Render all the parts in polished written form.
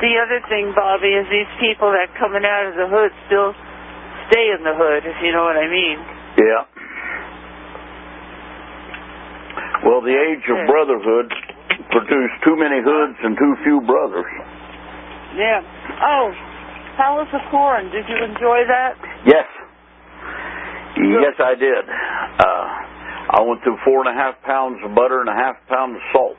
The other thing, Bobby, is these people that coming out of the hood still stay in the hood, if you know what I mean. Yeah. Well, the age of brotherhood produced too many hoods and too few brothers. Yeah. Oh, how was the corn? Did you enjoy that? Yes. Yes, I did. I went through 4.5 pounds of butter and 1/2 pound of salt.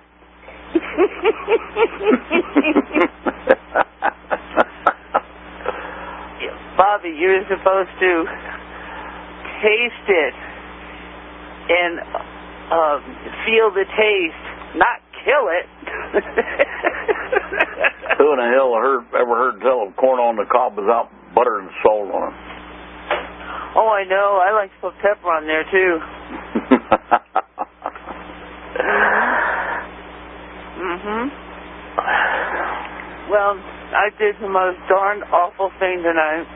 Bobby, you're supposed to taste it and feel the taste, not kill it. Who in the hell ever heard tell of corn on the cob without butter and salt on it? Oh, I know. I like to put pepper on there, too. Well, I did the most darn awful thing tonight.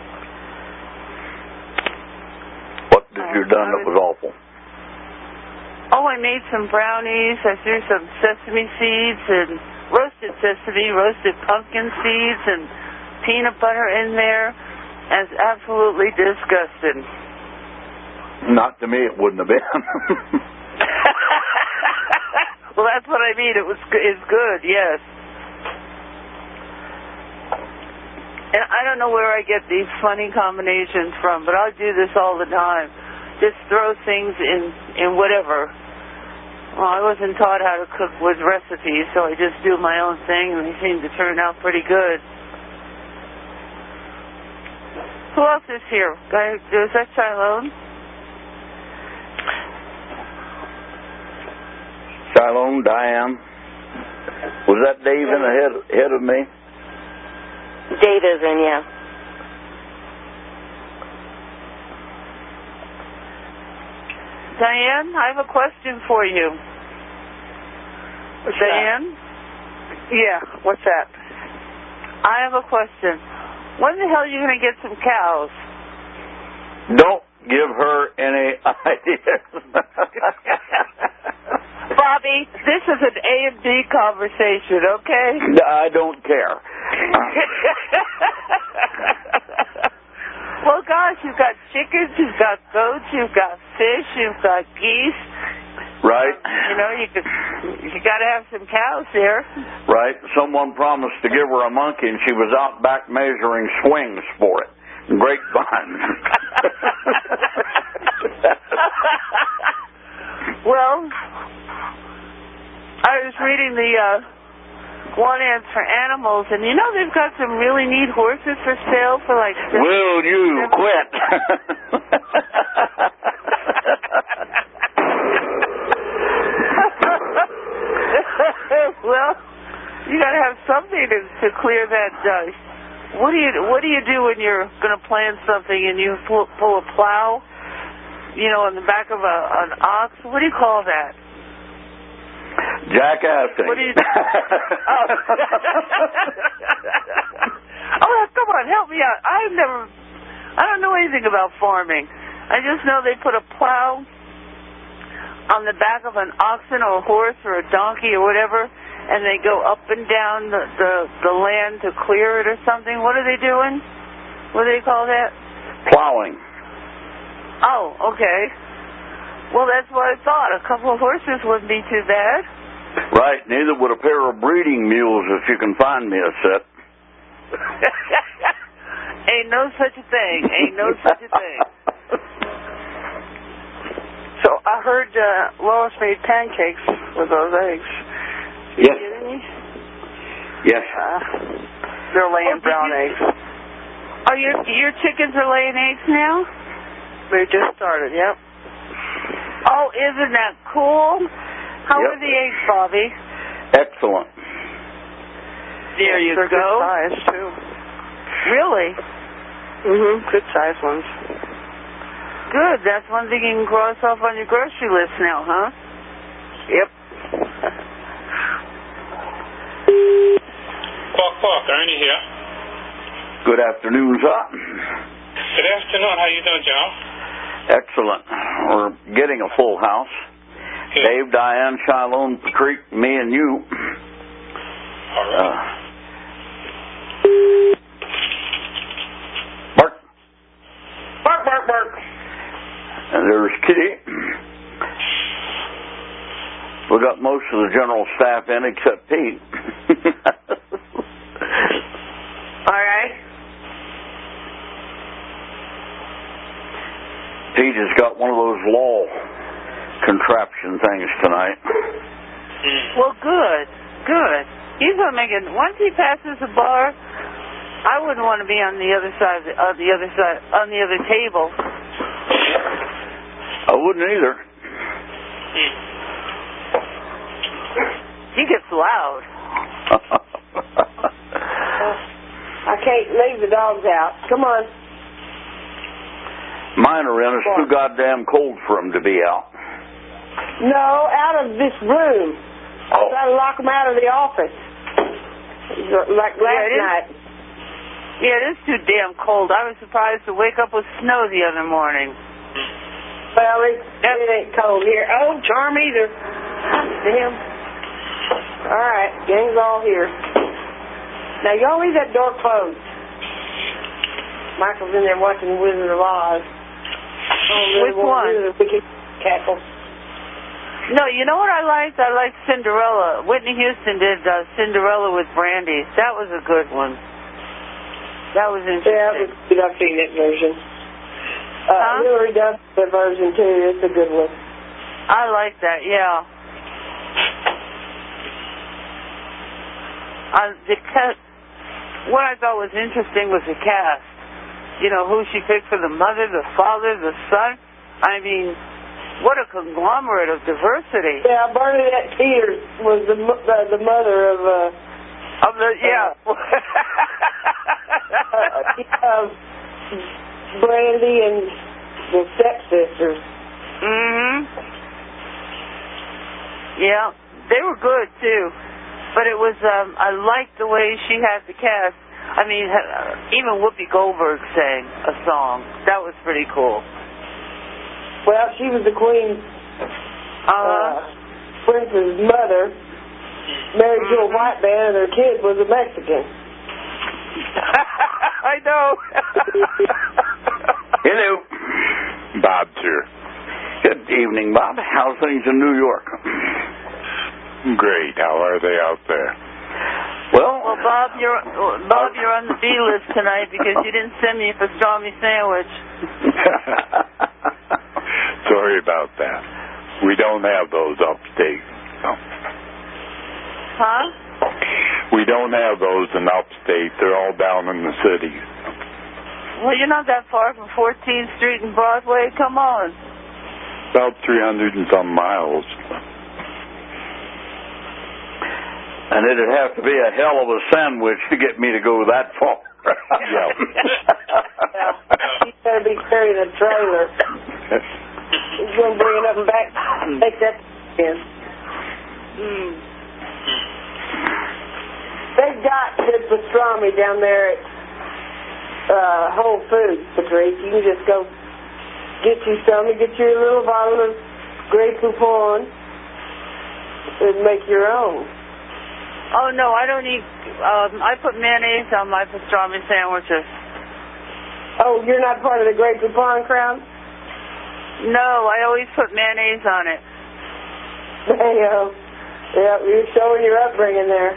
What did you done that was awful? Oh, I made some brownies. I threw some sesame seeds and roasted sesame, roasted pumpkin seeds, and peanut butter in there. It's absolutely disgusting. Not to me, it wouldn't have been. Well, that's what I mean. It's good, yes. And I don't know where I get these funny combinations from, but I do this all the time. Just throw things in whatever. Well, I wasn't taught how to cook with recipes, so I just do my own thing, and they seem to turn out pretty good. Who else is here? Is that Shiloh? Shiloh, Diane. Was that Dave in ahead of me? Dave is in, yeah. Diane, I have a question for you. What's Diane? that? Yeah, what's that? I have a question. When the hell are you going to get some cows? Don't give her any ideas. Bobby, this is an A and B conversation, okay? I don't care. Well, gosh, you've got chickens, you've got goats, you've got fish, you've got geese. Right. You got to have some cows here. Right. Someone promised to give her a monkey, and she was out back measuring swings for it. Grapevines. Well, I was reading the Want Ads for Animals, and you know they've got some really neat horses for sale for like... Will you quit? Well, you got to have something to clear that. What do you do when you're going to plant something and you pull a plow, on the back of an ox? What do you call that? Jackassing. What do you do? Oh, come on, help me out. I don't know anything about farming. I just know they put a plow on the back of an oxen or a horse or a donkey or whatever, and they go up and down the land to clear it or something. What are they doing? What do they call that? Plowing. Oh, okay. Well, that's what I thought. A couple of horses wouldn't be too bad. Right. Neither would a pair of breeding mules if you can find me a set. Ain't no such a thing. Ain't no such a thing. So I heard Lois made pancakes with those eggs. Yes. Did you get any? Yes. They're laying brown eggs. Oh, your chickens are laying eggs now? They just started, yep. Oh, isn't that cool? How Yep. are the eggs, Bobby? Excellent. There you They're go. good size, too. Really? Good size ones. Good. That's one thing you can cross off on your grocery list now, huh? Yep. Quack, Ernie here. Good afternoon, sir. Good afternoon. How you doing, Joe? Excellent. We're getting a full house. Good. Dave, Diane, Shiloh, Patrick, me, and you. All right. And there's Kitty. We got most of the general staff in except Pete. All right. Pete has got one of those law contraption things tonight. Well, good. He's gonna make it. Once he passes the bar, I wouldn't want to be on the other side, on the other table. I wouldn't either. He gets loud. I can't leave the dogs out. Come on. Mine are in. It's too goddamn cold for them to be out. No, out of this room. I tried to lock them out of the office. Like last night. Yeah, it is too damn cold. I was surprised to wake up with snow the other morning. Well, it ain't cold here. Oh, charm either. Damn. All right, gang's all here. Now, y'all leave that door closed. Michael's in there watching Wizard of Oz. Which one? Cackle. No, you know what I liked? I liked Cinderella. Whitney Houston did Cinderella with Brandy. That was a good one. That was interesting. Yeah, I've seen that version. Hillary does the version too. It's a good one. I like that, yeah. What I thought was interesting was the cast. You know, who she picked for the mother, the father, the son. I mean, what a conglomerate of diversity. Yeah, Bernadette Peters was the mother of Brandy and the stepsisters. Yeah, they were good too. But it was, I liked the way she had the cast. I mean, even Whoopi Goldberg sang a song. That was pretty cool. Well, she was the Queen, Prince's mother, married to a white man, and her kid was a Mexican. I know. Hello. Bob's here. Good evening, Bob. How's things in New York? Great. How are they out there? Well, Bob, you're on the B list tonight because you didn't send me a pastrami sandwich. Sorry about that. We don't have those upstate. No. Huh? We don't have those in upstate. They're all down in the city. Well, you're not that far from 14th Street and Broadway. Come on. About 300 and some miles. And it'd have to be a hell of a sandwich to get me to go that far. Yeah. He's going to be carrying a trailer. He's going to bring it up and back. Take that in. They've got good pastrami down there at Whole Foods, Patrice. You can just go get you some and get you a little bottle of Grey Poupon and make your own. Oh, no, I don't eat, I put mayonnaise on my pastrami sandwiches. Oh, you're not part of the Grey Poupon crowd? No, I always put mayonnaise on it. Mayo. Yeah, you're showing your upbringing there.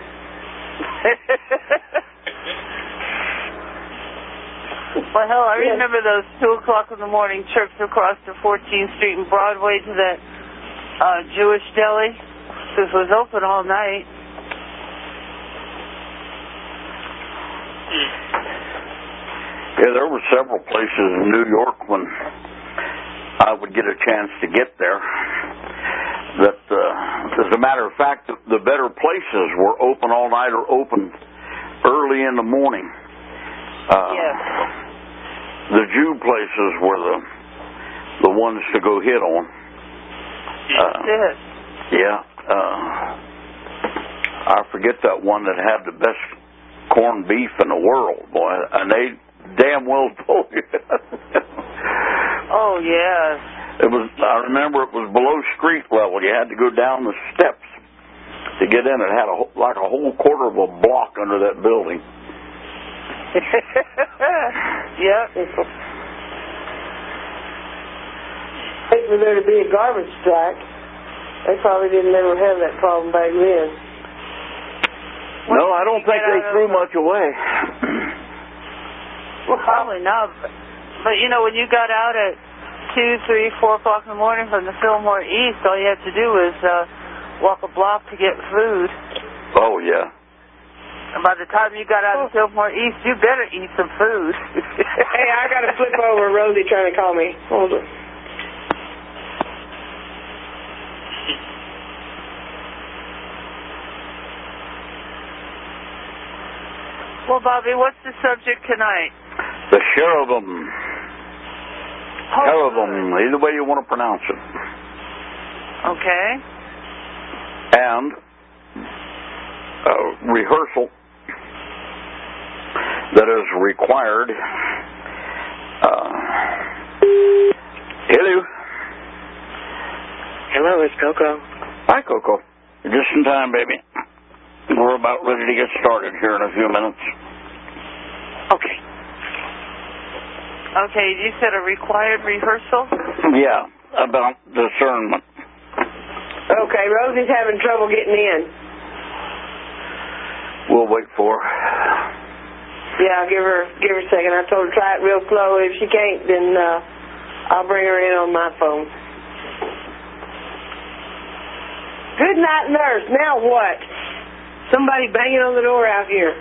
Well, hell, I remember those 2 o'clock in the morning trips across to 14th Street and Broadway to that Jewish deli. This was open all night. Yeah, there were several places in New York when I would get a chance to get there that, as a matter of fact, the better places were open all night or open early in the morning. Yes. The Jew places were the ones to go hit on. Yeah. I forget that one that had the best corned beef in the world, boy, and they damn well told you. Oh, yes. I remember it was below street level. You had to go down the steps to get in. It had like a whole quarter of a block under that building. Yep. for there to be a garbage strike. They probably didn't ever have that problem back then. No, I don't think they threw much away. Well, probably not. But, you know, when you got out at 2, 3, 4 o'clock in the morning from the Fillmore East, all you had to do was walk a block to get food. Oh, yeah. And by the time you got out of Fillmore East, you better eat some food. Hey, I got to flip over. Rosie trying to call me. Hold on. Well, Bobby, what's the subject tonight? The cherubim. Cherubim, either way you want to pronounce it. Okay. And a rehearsal that is required. Hello. Hello, it's Coco. Hi, Coco. You're just in time, baby. We're about ready to get started here in a few minutes. Okay. Okay, you said a required rehearsal? Yeah, about discernment. Okay, Rosie's having trouble getting in. We'll wait for her. Yeah, give her a second. I told her to try it real slow. If she can't, then I'll bring her in on my phone. Good night, nurse. Now what? Somebody banging on the door out here.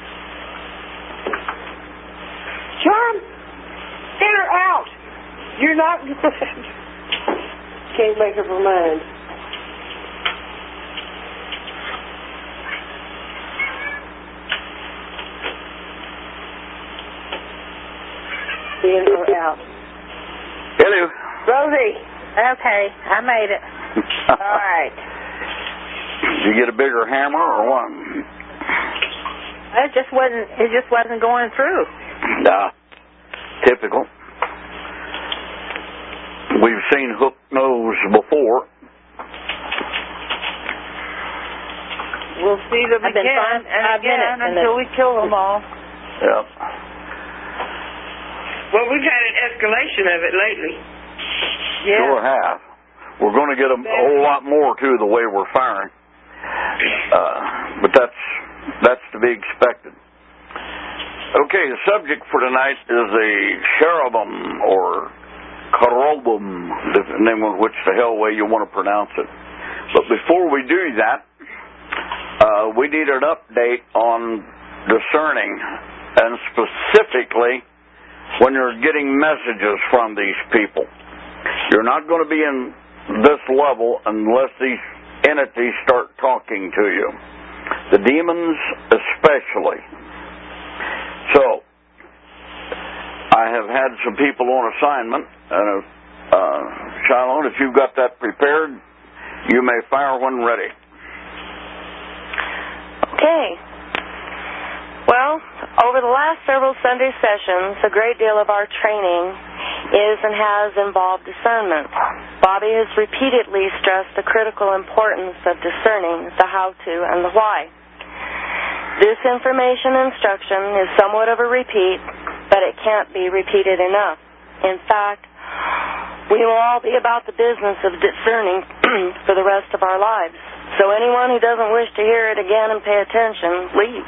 Charm, get her out. You're not good. Can't make up her mind. In or out? Hello. Rosie. Okay, I made it. All right. Did you get a bigger hammer or what? It just wasn't going through. Nah. Typical. We've seen hook nose before. We'll see them I've been again fine and 5 again minutes until we kill them all. Yep. Well, we've had an escalation of it lately. Yeah. Sure have. We're going to get a whole lot more, too, the way we're firing. But that's to be expected. Okay, the subject for tonight is a cherubim or cherubim, name of which the hell way you want to pronounce it. But before we do that, we need an update on discerning, and specifically when you're getting messages from these people. You're not going to be in this level unless these entities start talking to you. The demons especially. So, I have had some people on assignment, and Shiloh, if you've got that prepared, you may fire when ready. Okay. Well, over the last several Sunday sessions, a great deal of our training is and has involved discernment. Bobby has repeatedly stressed the critical importance of discerning the how-to and the why. This information instruction is somewhat of a repeat, but it can't be repeated enough. In fact, we will all be about the business of discerning for the rest of our lives. So anyone who doesn't wish to hear it again and pay attention, leave.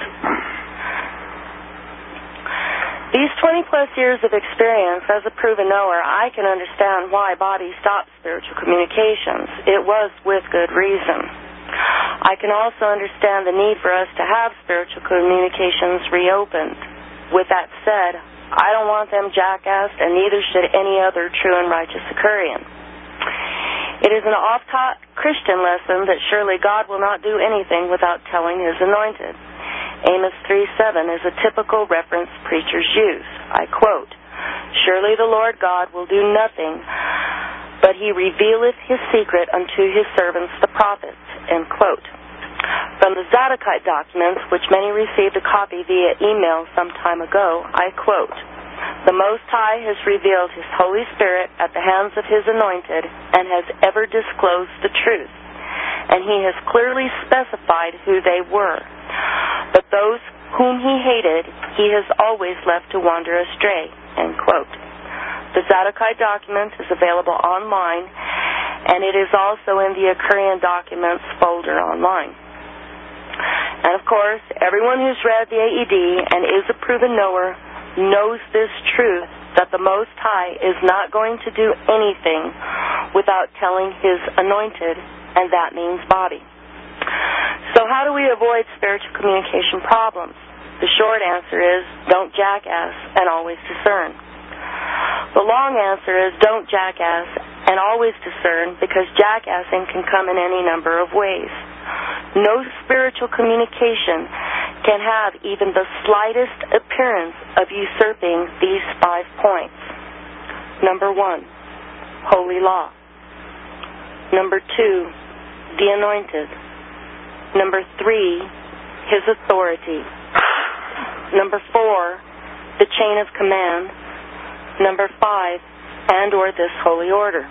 These 20-plus years of experience as a proven knower, I can understand why Bobby stopped spiritual communications. It was with good reason. I can also understand the need for us to have spiritual communications reopened. With that said, I don't want them jackassed, and neither should any other true and righteous Epicurean. It is an oft-taught Christian lesson that surely God will not do anything without telling His anointed. Amos 3:7 is a typical reference preachers use. I quote, "Surely the Lord God will do nothing, but He revealeth His secret unto His servants the prophets." End quote. From the Zadokite documents, which many received a copy via email some time ago, I quote, "The Most High has revealed His Holy Spirit at the hands of His anointed and has ever disclosed the truth, and He has clearly specified who they were. But those whom He hated, He has always left to wander astray." End quote. The Zadokite document is available online, and it is also in the Aquarian Documents folder online. And of course, everyone who's read the AED and is a proven knower knows this truth, that the Most High is not going to do anything without telling His anointed, and that means body. So how do we avoid spiritual communication problems? The short answer is, don't jackass and always discern. The long answer is, don't jackass and always discern, because jackassing can come in any number of ways. No spiritual communication can have even the slightest appearance of usurping these 5 points. Number 1, holy law. Number 2, the anointed. Number 3, His authority. Number 4, the chain of command. Number 5, and or this holy order.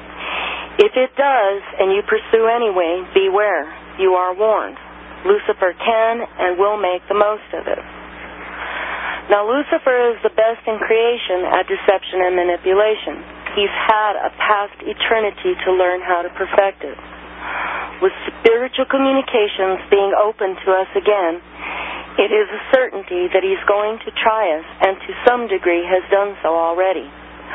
If it does, and you pursue anyway, beware. You are warned. Lucifer can and will make the most of it. Now, Lucifer is the best in creation at deception and manipulation. He's had a past eternity to learn how to perfect it. With spiritual communications being open to us again, it is a certainty that he's going to try us, and to some degree has done so already.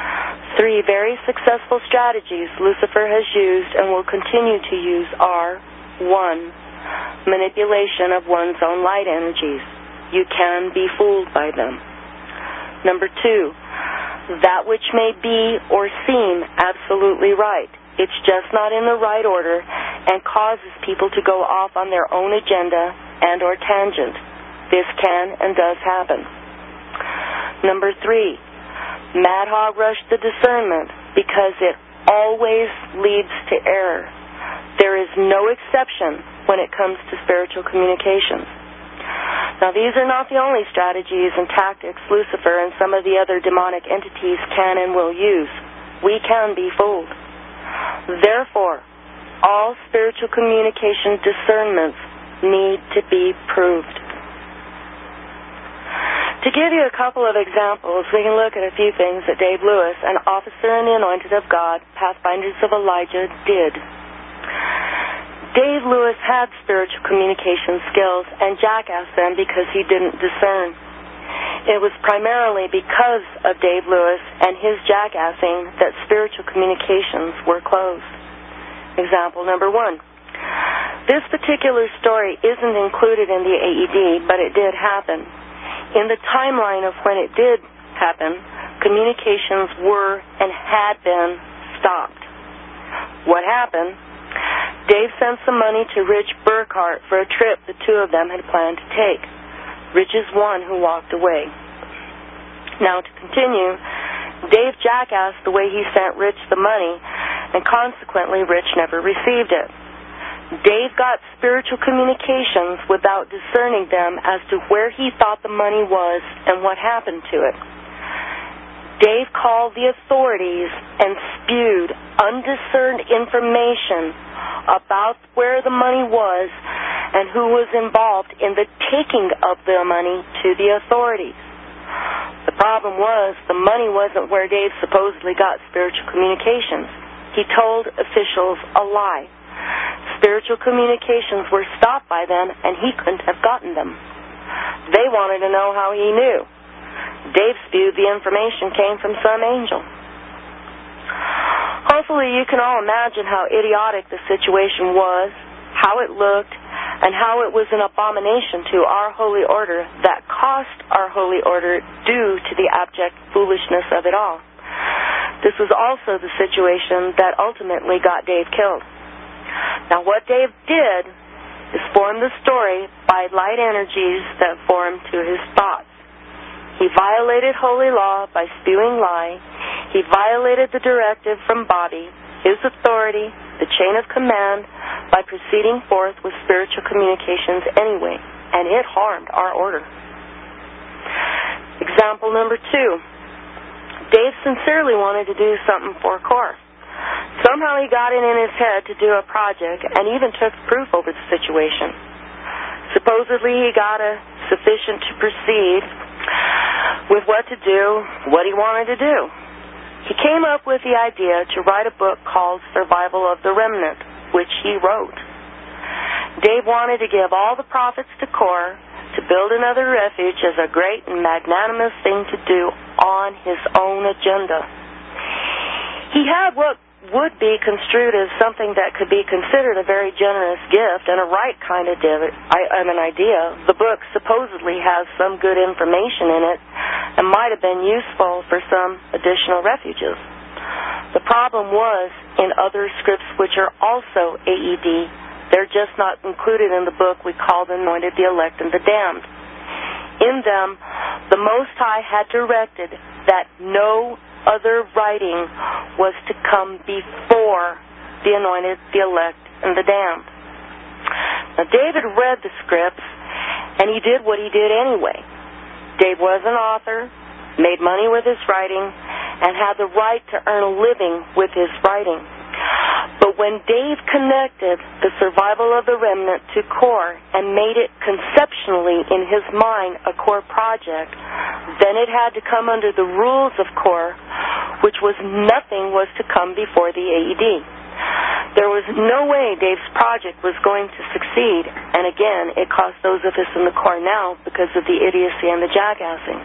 3 very successful strategies Lucifer has used and will continue to use are: 1, manipulation of one's own light energies. You can be fooled by them. Number 2, that which may be or seem absolutely right. It's just not in the right order and causes people to go off on their own agenda and or tangent. This can and does happen. Number 3, mad hog rush the discernment, because it always leads to error. There is no exception when it comes to spiritual communications. Now, these are not the only strategies and tactics Lucifer and some of the other demonic entities can and will use. We can be fooled. Therefore, all spiritual communication discernments need to be proved. To give you a couple of examples, we can look at a few things that Dave Lewis, an officer in the Anointed of God, Pathfinders of Elijah, did. Dave Lewis had spiritual communication skills and jackassed them because he didn't discern. It was primarily because of Dave Lewis and his jackassing that spiritual communications were closed. Example number 1. This particular story isn't included in the AED, but it did happen. In the timeline of when it did happen, communications were and had been stopped. What happened? Dave sent some money to Rich Burkhart for a trip the 2 of them had planned to take. Rich is one who walked away. Now, to continue, Dave jackassed the way he sent Rich the money, and consequently Rich never received it. Dave got spiritual communications without discerning them as to where he thought the money was and what happened to it. Dave called the authorities and spewed undiscerned information about where the money was and who was involved in the taking of the money to the authorities. The problem was the money wasn't where Dave supposedly got spiritual communications. He told officials a lie. Spiritual communications were stopped by them, and he couldn't have gotten them. They wanted to know how he knew. Dave spewed the information came from some angel. Hopefully you can all imagine how idiotic the situation was, how it looked, and how it was an abomination to our holy order that cost our holy order due to the abject foolishness of it all. This was also the situation that ultimately got Dave killed. Now, what Dave did is form the story by light energies that formed to his thoughts. He violated holy law by spewing lie. He violated the directive from Bobby, his authority, the chain of command, by proceeding forth with spiritual communications anyway, and it harmed our order. Example number 2. Dave sincerely wanted to do something for Kor. Somehow he got it in his head to do a project and even took proof over the situation. Supposedly he got a sufficient to proceed with what to do, what he wanted to do. He came up with the idea to write a book called Survival of the Remnant, which he wrote. Dave wanted to give all the profits to CORE to build another refuge as a great and magnanimous thing to do on his own agenda. He had what would be construed as something that could be considered a very generous gift and a right kind of idea. The book supposedly has some good information in it and might have been useful for some additional refuges. The problem was in other scripts which are also AED. They're just not included in the book we call The Anointed, the Elect, and the Damned. In them, the Most High had directed that no other writing was to come before the Anointed, the Elect, and the Damned. Now, David read the scripts, and he did what he did anyway. Dave was an author, made money with his writing, and had the right to earn a living with his writing. But when Dave connected the survival of the remnant to CORE and made it conceptually in his mind a CORE project, then it had to come under the rules of CORE, which was nothing was to come before the AED. There was no way Dave's project was going to succeed, and again, it cost those of us in the CORE now because of the idiocy and the jackassing.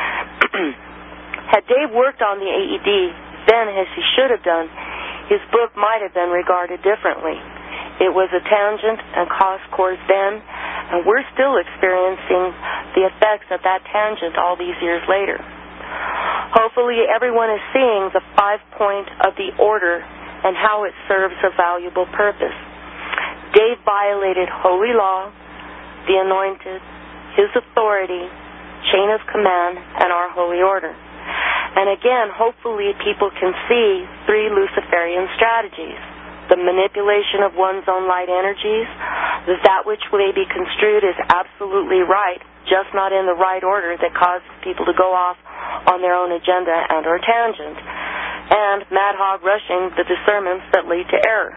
Had Dave worked on the AED then as he should have done, his book might have been regarded differently. It was a tangent and cost CORE then, and we're still experiencing the effects of that tangent all these years later. Hopefully everyone is seeing the 5-point of the order and how it serves a valuable purpose. Dave violated holy law, the anointed, his authority, chain of command, and our holy order. And again, hopefully people can see 3 Luciferian strategies. The manipulation of one's own light energies, that which may be construed as absolutely right, just not in the right order that causes people to go off on their own agenda and or tangent, and mad hog rushing the discernments that lead to error.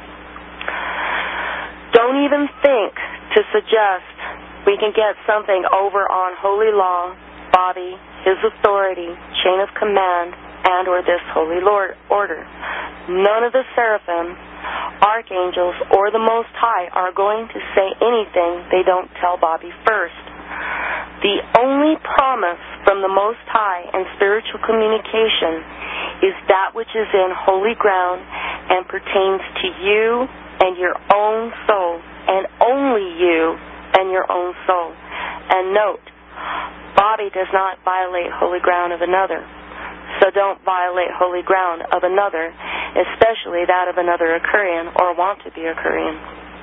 Don't even think to suggest we can get something over on holy law, Bobby, his authority, chain of command, and or this holy order. None of the seraphim, archangels, or the Most High are going to say anything they don't tell Bobby first. The only promise from the Most High and spiritual communication is that which is in holy ground and pertains to you and your own soul, and only you and your own soul. And note, Bobby does not violate holy ground of another. So don't violate holy ground of another, especially that of another Akurian or want to be Akurian.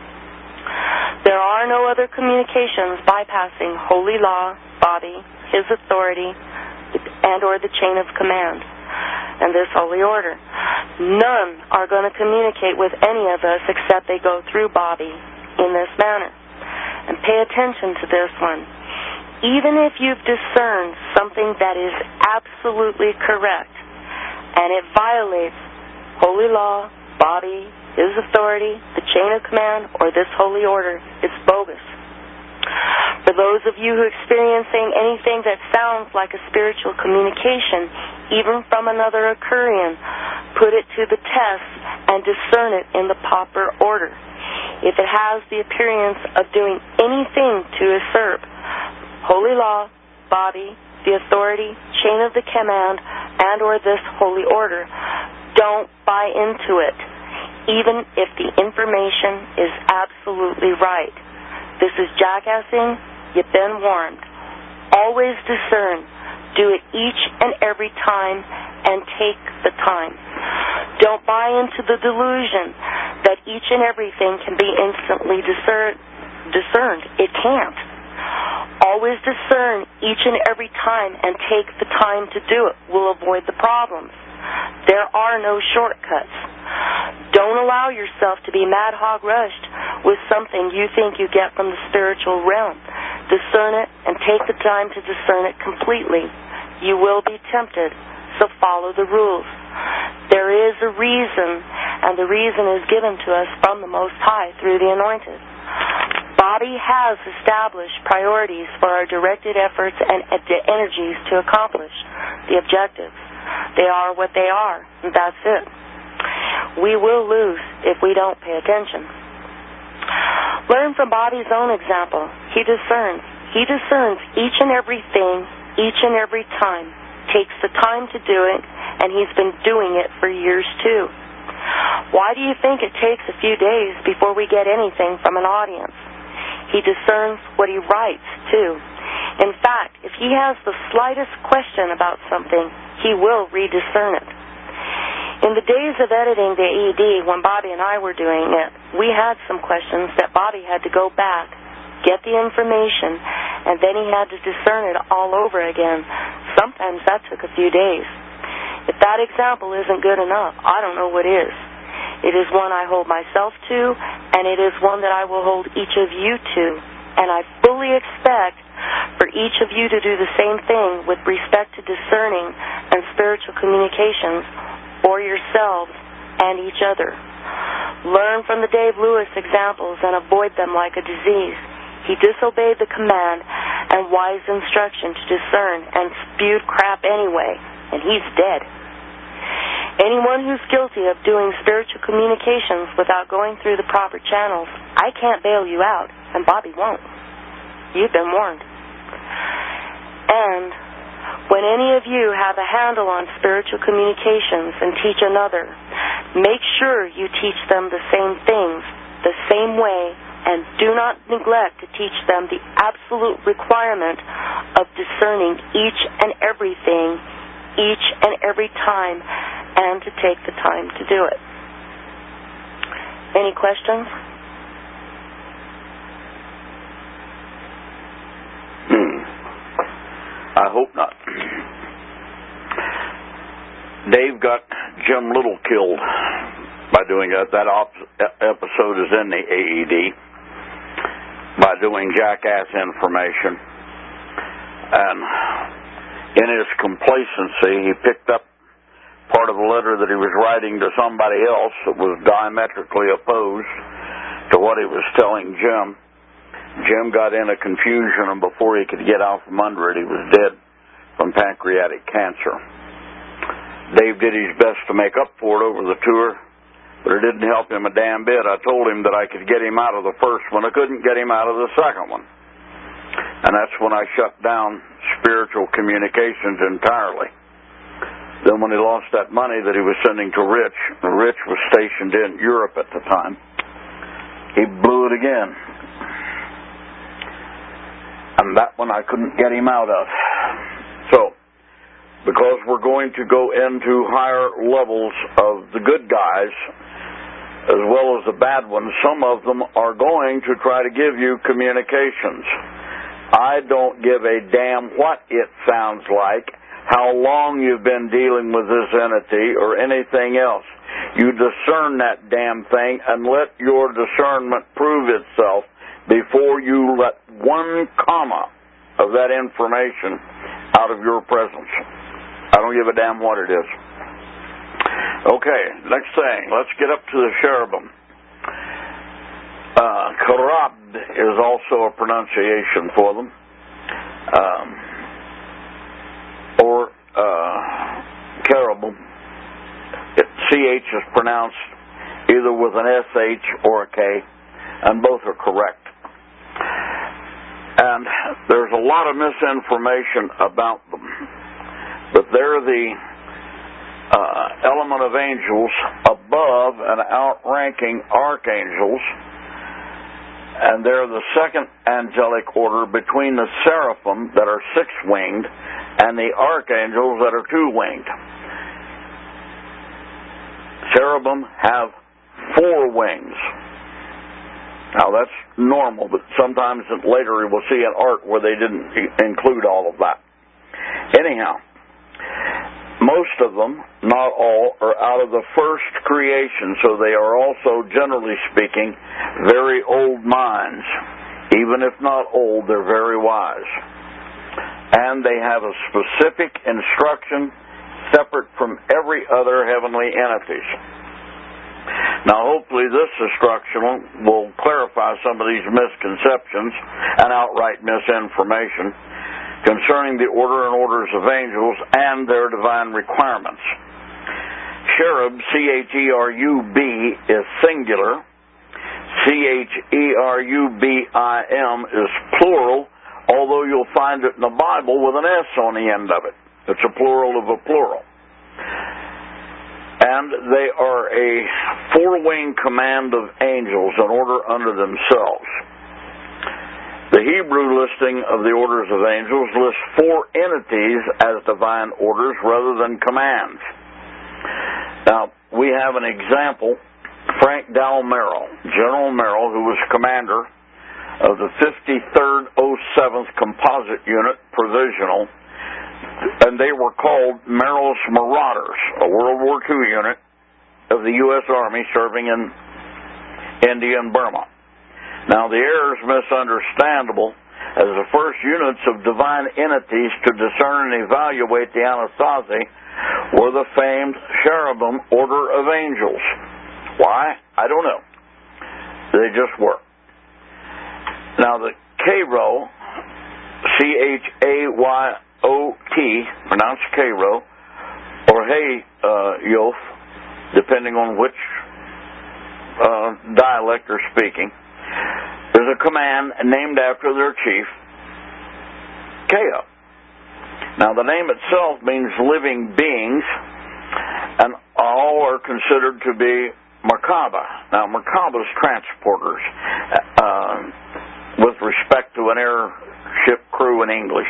There are no other communications bypassing holy law, Bobby, his authority, and or the chain of command, and this holy order. None are going to communicate with any of us except they go through Bobby in this manner. And pay attention to this one. Even if you've discerned something that is absolutely correct, and it violates holy law, Bobby, his authority, the chain of command, or this holy order, it's bogus. For those of you who are experiencing anything that sounds like a spiritual communication, even from another Akurian, put it to the test and discern it in the proper order. If it has the appearance of doing anything to usurp holy law, Bobby, the authority, chain of the command, and or this holy order, don't buy into it, even if the information is absolutely right. This is jackassing. You've been warned. Always discern. Do it each and every time, and take the time. Don't buy into the delusion that each and everything can be instantly discerned. It can't. Always discern each and every time and take the time to do it. We'll avoid the problems. There are no shortcuts. Don't allow yourself to be mad hog rushed with something you think you get from the spiritual realm. Discern it and take the time to discern it completely. You will be tempted, so follow the rules. There is a reason, and the reason is given to us from the Most High through the Anointed. Bobby has established priorities for our directed efforts and energies to accomplish the objectives. They are what they are, and that's it. We will lose if we don't pay attention. Learn from Bobby's own example. He discerns. He discerns each and everything, each and every time. Takes the time to do it, and he's been doing it for years too. Why do you think it takes a few days before we get anything from an audience? He discerns what he writes too. In fact, if he has the slightest question about something, he will rediscern it. In the days of editing the AED, when Bobby and I were doing it, we had some questions that Bobby had to go back, get the information, and then he had to discern it all over again. Sometimes that took a few days. If that example isn't good enough, I don't know what is. It is one I hold myself to, and it is one that I will hold each of you to. And I fully expect for each of you to do the same thing with respect to discerning and spiritual communications for yourselves and each other. Learn from the Dave Lewis examples and avoid them like a disease. He disobeyed the command and wise instruction to discern and spewed crap anyway, and he's dead. Anyone who's guilty of doing spiritual communications without going through the proper channels, I can't bail you out, and Bobby won't. You've been warned. And when any of you have a handle on spiritual communications and teach another, make sure you teach them the same things, the same way, and do not neglect to teach them the absolute requirement of discerning each and everything, each and every time, and to take the time to do it. Any questions? I hope not. Dave got Jim Little killed by doing that. That episode is in the AED, by doing jackass information. And in his complacency, he picked up part of a letter that he was writing to somebody else that was diametrically opposed to what he was telling Jim. Jim got in a confusion, and before he could get out from under it, he was dead from pancreatic cancer. Dave did his best to make up for it over the tour, but it didn't help him a damn bit. I told him that I could get him out of the first one. I couldn't get him out of the second one. And that's when I shut down spiritual communications entirely. Then when he lost that money that he was sending to Rich, Rich was stationed in Europe at the time, he blew it again. And that one I couldn't get him out of. So, because we're going to go into higher levels of the good guys as well as the bad ones, some of them are going to try to give you communications. I don't give a damn what it sounds like, how long you've been dealing with this entity or anything else. You discern that damn thing and let your discernment prove itself before you let one comma of that information out of your presence. I don't give a damn what it is. Okay, next thing. Let's get up to the cherubim. Karab is also a pronunciation for them. Or cherubim. CH is pronounced either with an SH or a K, and both are correct. And there's a lot of misinformation about them. But they're the element of angels above and outranking archangels. And they're the second angelic order between the seraphim that are six-winged and the archangels that are two-winged. Cherubim have 4 wings. Now, that's normal, but sometimes later we'll see an art where they didn't include all of that. Anyhow, most of them, not all, are out of the first creation, so they are also, generally speaking, very old minds. Even if not old, they're very wise. And they have a specific instruction separate from every other heavenly entities. Now, hopefully this instruction will clarify some of these misconceptions and outright misinformation. concerning the order and orders of angels and their divine requirements. Cherub, C-H-E-R-U-B, is singular. C-H-E-R-U-B-I-M is plural, although you'll find it in the Bible with an S on the end of it. It's a plural of a plural. And they are a four-wing command of angels in order unto themselves. The Hebrew listing of the orders of angels lists four entities as divine orders rather than commands. Now, we have an example. Frank Dal Merrill, General Merrill, who was commander of the 53rd 07th Composite Unit Provisional, and they were called Merrill's Marauders, a World War II unit of the U.S. Army serving in India and Burma. Now, the error is misunderstandable, as the first units of divine entities to discern and evaluate the Anasazi were the famed Cherubim Order of Angels. Why? I don't know. They just were. Now, the Cairo, C-H-A-Y-O-T, pronounced Cairo, or Hey-Yof, depending on which dialect you're speaking, is a command named after their chief, Kea. Now, the name itself means living beings, and all are considered to be Merkaba. Now, Merkaba's transporters, with respect to an airship crew in English.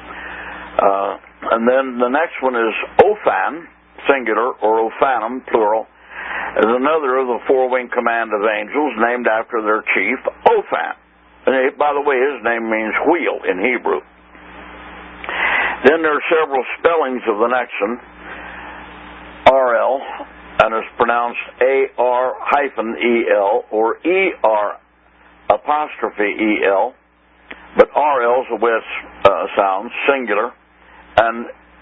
And then the next one is Ophan, singular, or Ophanim, plural, is another of the four-wing command of angels named after their chief, Ophan. And by the way, his name means wheel in Hebrew. Then there are several spellings of the next one, RL, and it's pronounced A-R-E-L or E-R-E-L, but RL is the way it sounds, singular, and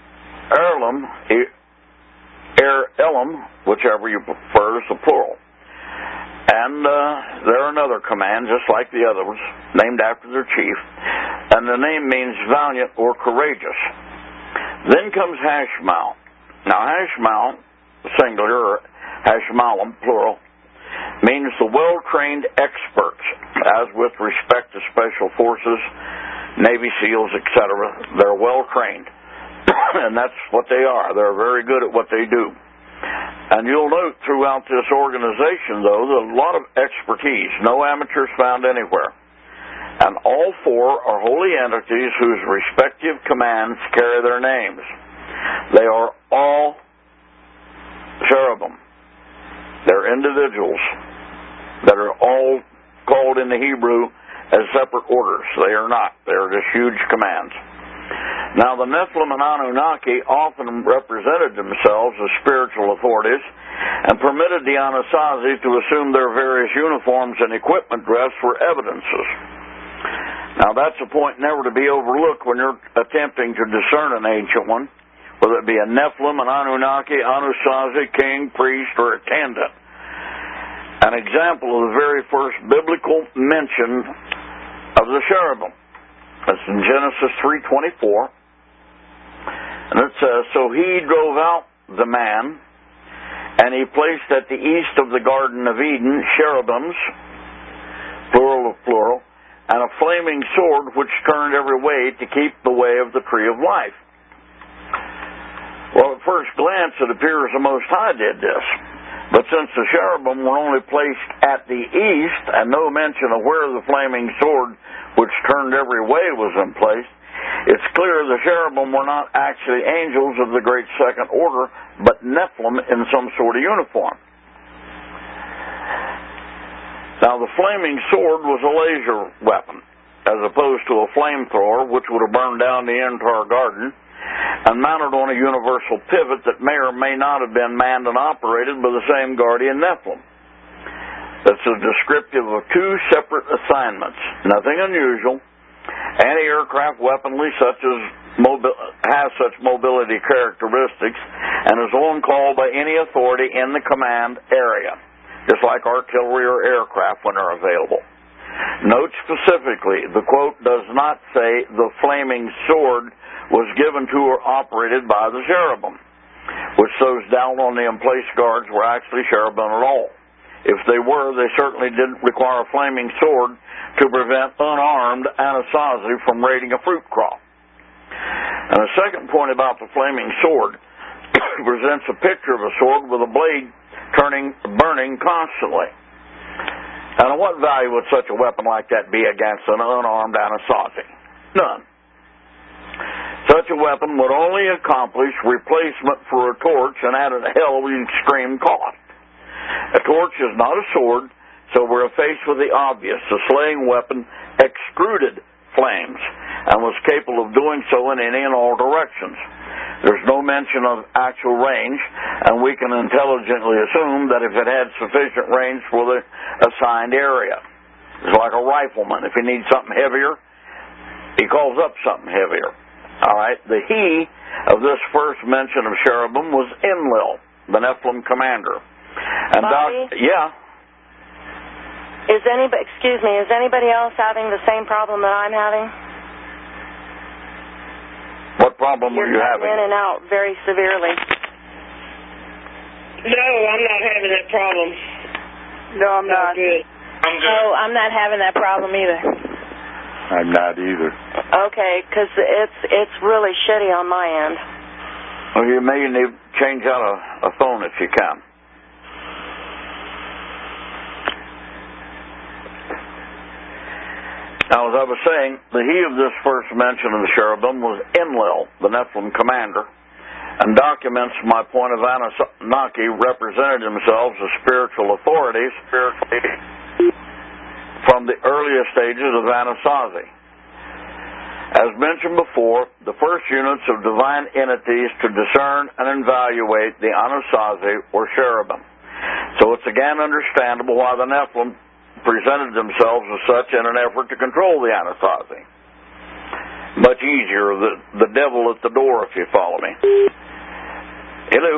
Elam, whichever you prefer, is the plural. And they're another command, just like the other ones, named after their chief, and the name means valiant or courageous. Then comes Hashmal. Now, Hashmal, singular, or Hashmalim, plural, means the well-trained experts, as with respect to special forces, Navy SEALs, etc. They're well-trained, and that's what they are. They're very good at what they do. And you'll note throughout this organization, though, that a lot of expertise, no amateurs found anywhere. And all four are holy entities whose respective commands carry their names. They are all cherubim. They're individuals that are all called in the Hebrew as separate orders. They are not. They are just huge commands. Now, the Nephilim and Anunnaki often represented themselves as spiritual authorities and permitted the Anasazi to assume their various uniforms and equipment dress for evidences. Now, that's a point never to be overlooked when you're attempting to discern an ancient one, whether it be a Nephilim, an Anunnaki, Anasazi, king, priest, or attendant. An example of the very first biblical mention of the cherubim. That's in Genesis 3:24. And it says, "So he drove out the man, and he placed at the east of the Garden of Eden cherubims," plural of plural, "and a flaming sword which turned every way to keep the way of the tree of life." Well, at first glance, it appears the Most High did this. But since the cherubim were only placed at the east, and no mention of where the flaming sword which turned every way was in place, it's clear the cherubim were not actually angels of the great second order, but Nephilim in some sort of uniform. Now, the flaming sword was a laser weapon, as opposed to a flamethrower, which would have burned down the entire garden, and mounted on a universal pivot that may or may not have been manned and operated by the same guardian Nephilim. That's a descriptive of two separate assignments. Nothing unusual. Anti-aircraft weaponry has such mobility characteristics and is on call by any authority in the command area, just like artillery or aircraft when they're available. Note specifically, the quote does not say the flaming sword was given to or operated by the cherubim, which those down on the emplaced guards were actually cherubim at all. If they were, they certainly didn't require a flaming sword to prevent unarmed Anasazi from raiding a fruit crop. And the second point about the flaming sword presents a picture of a sword with a blade burning constantly. And what value would such a weapon like that be against an unarmed Anasazi? None. Such a weapon would only accomplish replacement for a torch and at a hell of extreme cost. A torch is not a sword, so we're faced with the obvious. The slaying weapon extruded flames and was capable of doing so in any and all directions. There's no mention of actual range, and we can intelligently assume that if it had sufficient range for the assigned area. It's like a rifleman. If he needs something heavier, he calls up something heavier. All right. The he of this first mention of cherubim was Enlil, the Nephilim commander. And yeah. Is anybody else having the same problem that I'm having? What problem were you having? You're in and out very severely. No, I'm not having that problem. No, I'm not. Good. I'm good. No, I'm not having that problem either. I'm not either. Okay, because it's really shitty on my end. Well, you may need to change out a phone if you can. Now, as I was saying, the he of this first mention of the cherubim was Enlil, the Nephilim commander, and documents my point of Anunnaki represented themselves as spiritual authorities from the earliest stages of Anasazi. As mentioned before, the first units of divine entities to discern and evaluate the Anasazi were cherubim. So it's again understandable why the Nephilim presented themselves as such in an effort to control the Anasazi. Much easier, the devil at the door, if you follow me. Hello?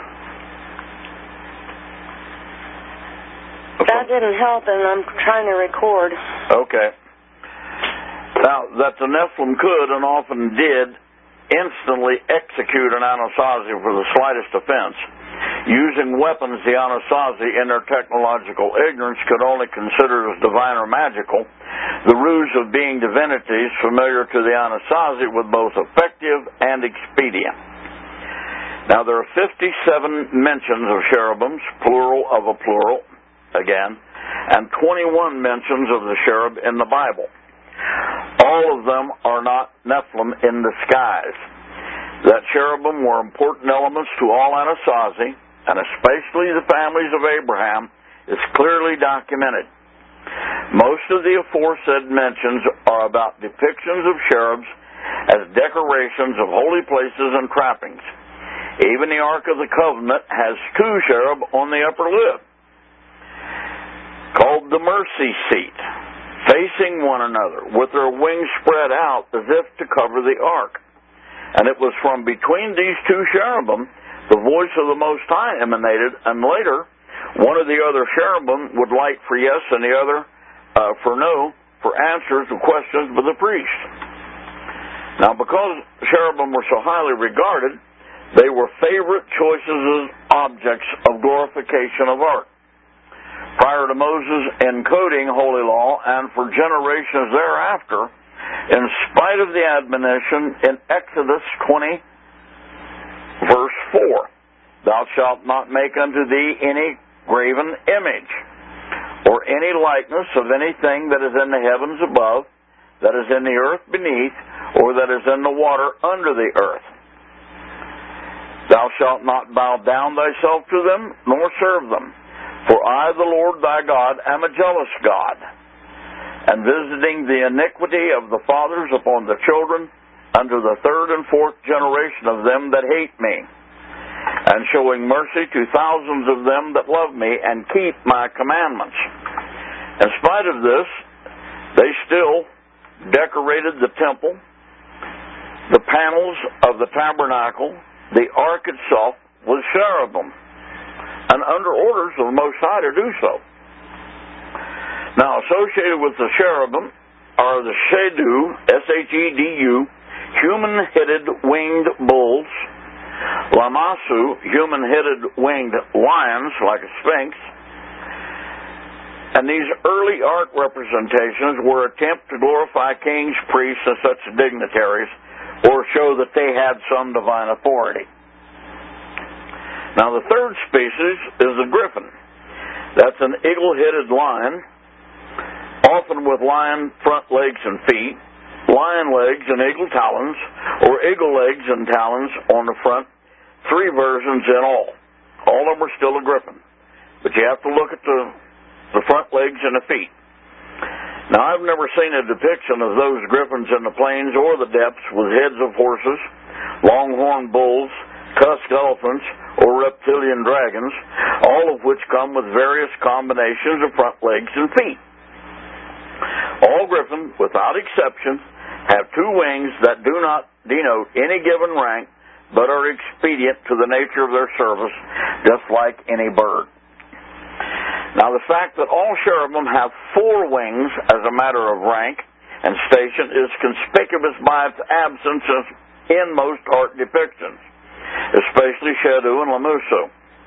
That didn't help, and I'm trying to record. Okay. Now, that the Nephilim could and often did instantly execute an Anasazi for the slightest offense, using weapons the Anasazi in their technological ignorance could only consider as divine or magical, the ruse of being divinities familiar to the Anasazi was both effective and expedient. Now, there are 57 mentions of cherubims, plural of a plural, again, and 21 mentions of the cherub in the Bible. All of them are not Nephilim in disguise. That cherubim were important elements to all Anasazi, and especially the families of Abraham, is clearly documented. Most of the aforesaid mentions are about depictions of cherubs as decorations of holy places and trappings. Even the Ark of the Covenant has two cherub on the upper lid, called the mercy seat, facing one another, with their wings spread out as if to cover the ark. And it was from between these two cherubim the voice of the Most High emanated, and later one of the other cherubim would light for yes and the other for no, for answers to questions by the priest. Now, because cherubim were so highly regarded, they were favorite choices as objects of glorification of art. Prior to Moses encoding Holy Law, and for generations thereafter, in spite of the admonition in Exodus 20, verse 4, "Thou shalt not make unto thee any graven image, or any likeness of anything that is in the heavens above, that is in the earth beneath, or that is in the water under the earth. Thou shalt not bow down thyself to them, nor serve them. For I, the Lord thy God, am a jealous God, and visiting the iniquity of the fathers upon the children, unto the third and fourth generation of them that hate me, and showing mercy to thousands of them that love me and keep my commandments." In spite of this, they still decorated the temple, the panels of the tabernacle, the ark itself with cherubim, and under orders of the Most High to do so. Now, associated with the cherubim are the Shedu, S-H-E-D-U, human-headed winged bulls, Lamassu, human-headed winged lions, like a sphinx, and these early art representations were attempts to glorify kings, priests, and such dignitaries, or show that they had some divine authority. Now, the third species is the griffin. That's an eagle-headed lion, often with lion front legs and feet, lion legs and eagle talons, or eagle legs and talons on the front, 3 versions in all. All of them are still a griffin, but you have to look at the front legs and the feet. Now, I've never seen a depiction of those griffins in the plains or the depths with heads of horses, longhorn bulls, tusked elephants, or reptilian dragons, all of which come with various combinations of front legs and feet. All griffins, without exception, have 2 wings that do not denote any given rank, but are expedient to the nature of their service, just like any bird. Now, the fact that all cherubim have 4 wings as a matter of rank and station is conspicuous by its absence in most art depictions, especially Shedu and Lamassu.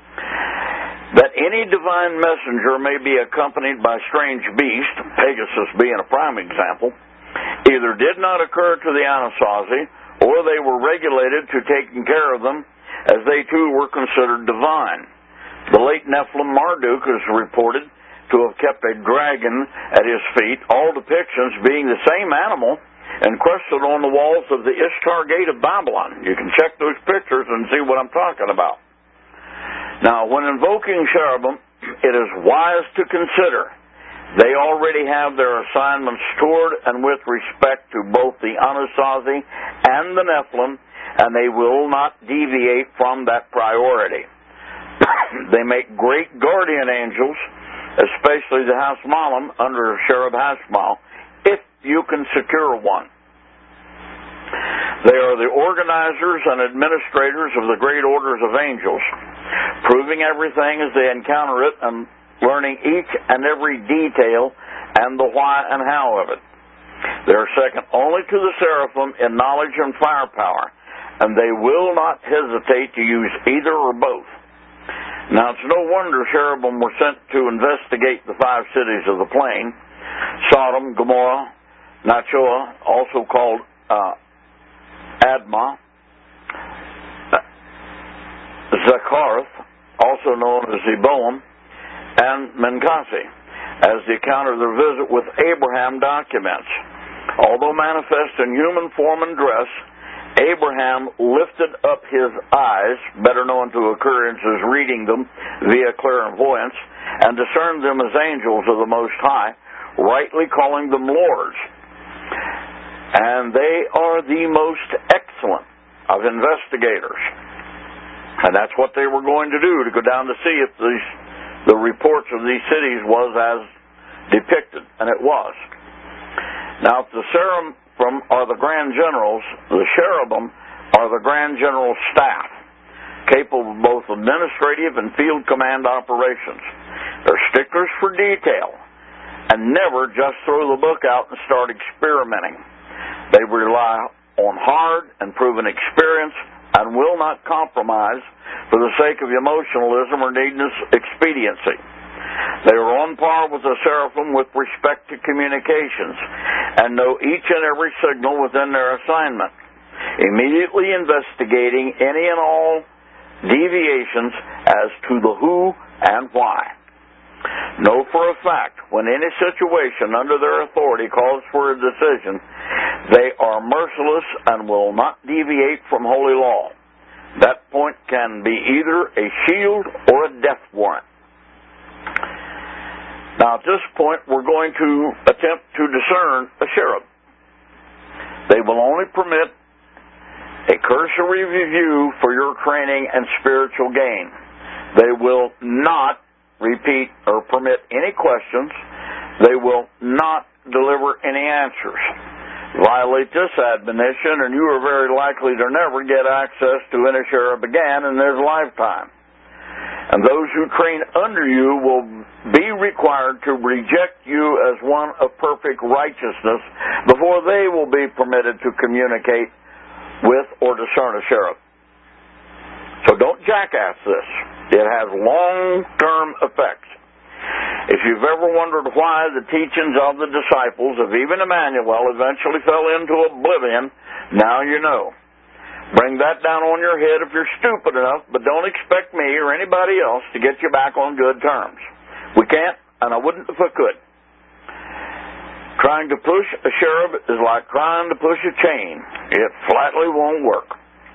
That any divine messenger may be accompanied by strange beasts, Pegasus being a prime example, either did not occur to the Anasazi, or they were regulated to taking care of them, as they too were considered divine. The late Nephilim Marduk is reported to have kept a dragon at his feet, all depictions being the same animal, encrusted on the walls of the Ishtar Gate of Babylon. You can check those pictures and see what I'm talking about. Now, when invoking cherubim, it is wise to consider they already have their assignments toward and with respect to both the Anasazi and the Nephilim, and they will not deviate from that priority. They make great guardian angels, especially the Hasmalim under Cherub Hashmal, if you can secure one. They are the organizers and administrators of the great orders of angels, proving everything as they encounter it and learning each and every detail and the why and how of it. They are second only to the seraphim in knowledge and firepower, and they will not hesitate to use either or both. Now, it's no wonder cherubim were sent to investigate the 5 cities of the plain: Sodom, Gomorrah, Nachoa, also called Admah, Zakarath, also known as Zeboim, and Menkasi, as the account of their visit with Abraham documents. Although manifest in human form and dress, Abraham lifted up his eyes, better known to occurrence as reading them via clairvoyance, and discerned them as angels of the Most High, rightly calling them lords. And they are the most excellent of investigators. And that's what they were going to do, to go down to see if the reports of these cities was as depicted, and it was. Now, if the seraphim are the grand generals, the cherubim are the grand general staff, capable of both administrative and field command operations. They're sticklers for detail, and never just throw the book out and start experimenting. They rely on hard and proven experience and will not compromise for the sake of emotionalism or needless expediency. They are on par with the seraphim with respect to communications and know each and every signal within their assignment, immediately investigating any and all deviations as to the who and why. Know for a fact, when any situation under their authority calls for a decision, they are merciless and will not deviate from holy law. That point can be either a shield or a death warrant. Now, at this point, we're going to attempt to discern a cherub. They will only permit a cursory review for your training and spiritual gain. They will not repeat or permit any questions. They will not deliver any answers. Violate this admonition, and you are very likely to never get access to any cherub again in this lifetime. And those who train under you will be required to reject you as one of perfect righteousness before they will be permitted to communicate with or discern a cherub. So don't jackass this. It has long-term effects. If you've ever wondered why the teachings of the disciples of even Emmanuel eventually fell into oblivion, now you know. Bring that down on your head if you're stupid enough, but don't expect me or anybody else to get you back on good terms. We can't, and I wouldn't if I could. Trying to push a cherub is like trying to push a chain. It flatly won't work.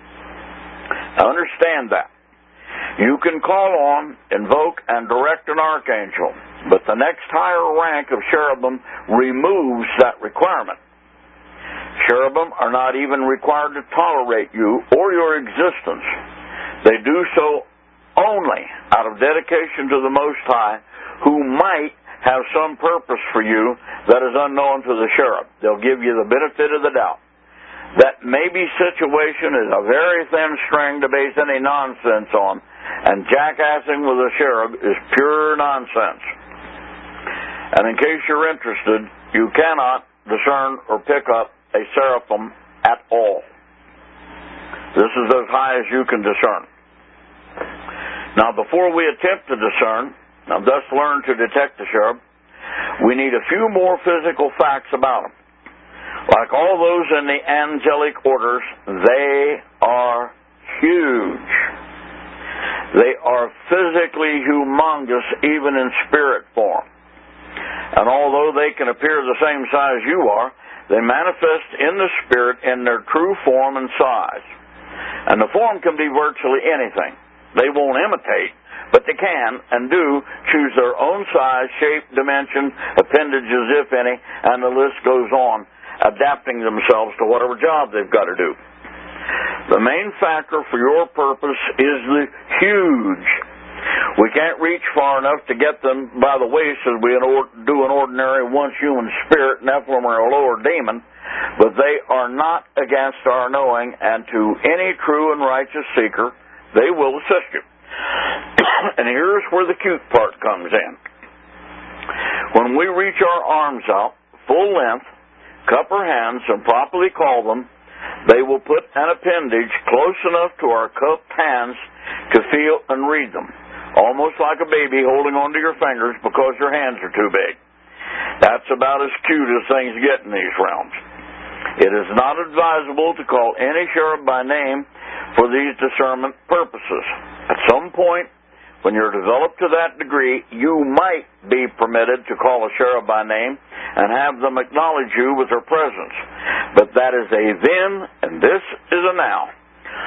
Now understand that. You can call on, invoke, and direct an archangel, but the next higher rank of cherubim removes that requirement. Cherubim are not even required to tolerate you or your existence. They do so only out of dedication to the Most High, who might have some purpose for you that is unknown to the cherub. They'll give you the benefit of the doubt. That maybe situation is a very thin string to base any nonsense on, and jackassing with a cherub is pure nonsense. And in case you're interested, you cannot discern or pick up a seraphim at all. This is as high as you can discern. Now, before we attempt to discern, and thus learn to detect the cherub, we need a few more physical facts about them. Like all those in the angelic orders, they are huge. They are physically humongous, even in spirit form. And although they can appear the same size you are, they manifest in the spirit in their true form and size. And the form can be virtually anything. They won't imitate, but they can and do choose their own size, shape, dimension, appendages, if any, and the list goes on, adapting themselves to whatever job they've got to do. The main factor for your purpose is the huge. We can't reach far enough to get them by the waist as we do an ordinary once human spirit, Nephilim, or a lower demon, but they are not against our knowing, and to any true and righteous seeker, they will assist you. And here's where the cute part comes in. When we reach our arms out, full length, cup our hands, and properly call them, they will put an appendage close enough to our cupped hands to feel and read them. Almost like a baby holding onto your fingers because your hands are too big. That's about as cute as things get in these realms. It is not advisable to call any cherub by name for these discernment purposes. At some point, when you're developed to that degree, you might be permitted to call a cherub by name and have them acknowledge you with their presence. But that is a then, and this is a now.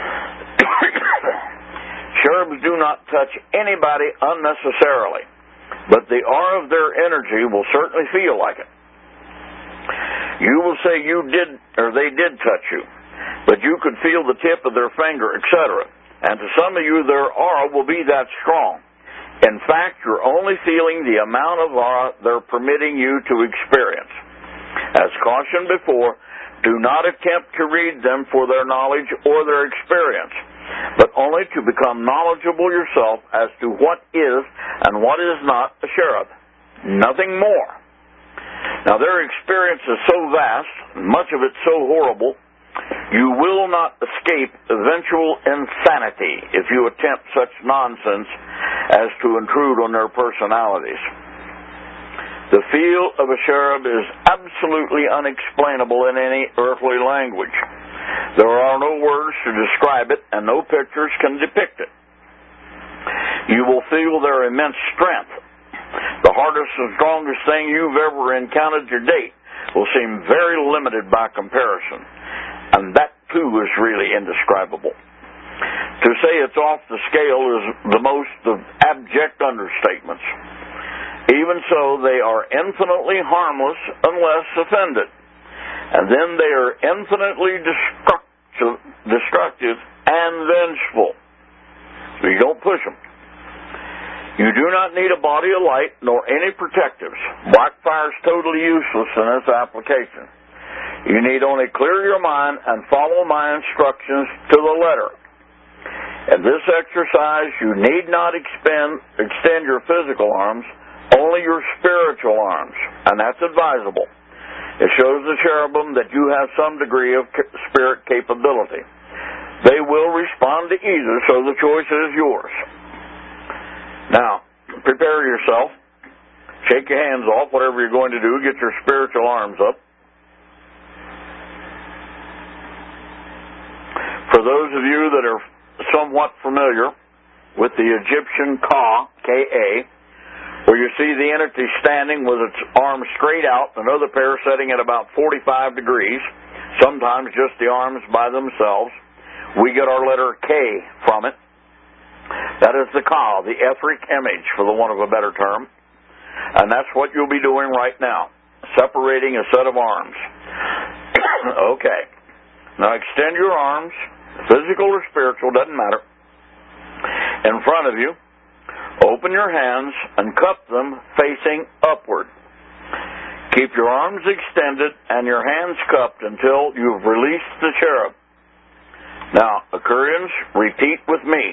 Cherubs do not touch anybody unnecessarily, but the aura of their energy will certainly feel like it. You will say you did, or they did touch you, but you could feel the tip of their finger, etc. And to some of you, their aura will be that strong. In fact, you're only feeling the amount of aura they're permitting you to experience. As cautioned before, do not attempt to read them for their knowledge or their experience, but only to become knowledgeable yourself as to what is and what is not a cherub. Nothing more. Now, their experience is so vast, much of it so horrible, you will not escape eventual insanity if you attempt such nonsense as to intrude on their personalities. The feel of a cherub is absolutely unexplainable in any earthly language. There are no words to describe it, and no pictures can depict it. You will feel their immense strength. The hardest and strongest thing you've ever encountered to date will seem very limited by comparison, and that too is really indescribable. To say it's off the scale is the most of abject understatements. Even so, they are infinitely harmless unless offended. And then they are infinitely destructive and vengeful. So you don't push them. You do not need a body of light nor any protectives. Black fire is totally useless in this application. You need only clear your mind and follow my instructions to the letter. In this exercise, you need not extend your physical arms, only your spiritual arms, and that's advisable. It shows the cherubim that you have some degree of spirit capability. They will respond to either, so the choice is yours. Now, prepare yourself. Shake your hands off, whatever you're going to do. Get your spiritual arms up. For those of you that are somewhat familiar with the Egyptian Ka, K-A, where you see the entity standing with its arms straight out, another pair sitting at about 45 degrees, sometimes just the arms by themselves. We get our letter K from it. That is the Ka, the etheric image, for the want of a better term. And that's what you'll be doing right now, separating a set of arms. Okay. Now extend your arms, physical or spiritual, doesn't matter, in front of you. Open your hands and cup them facing upward. Keep your arms extended and your hands cupped until you've released the cherub. Now, Aquarians, repeat with me.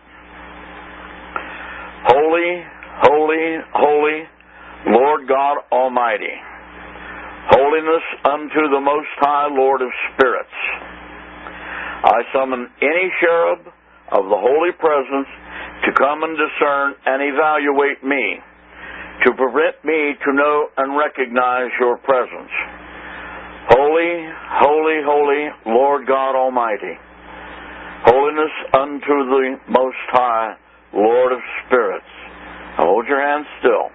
Holy, holy, holy, Lord God Almighty. Holiness unto the Most High Lord of Spirits. I summon any cherub of the Holy Presence to come and discern and evaluate me, to permit me to know and recognize your presence. Holy, holy, holy, Lord God Almighty. Holiness unto the Most High Lord of Spirits. Now hold your hands still.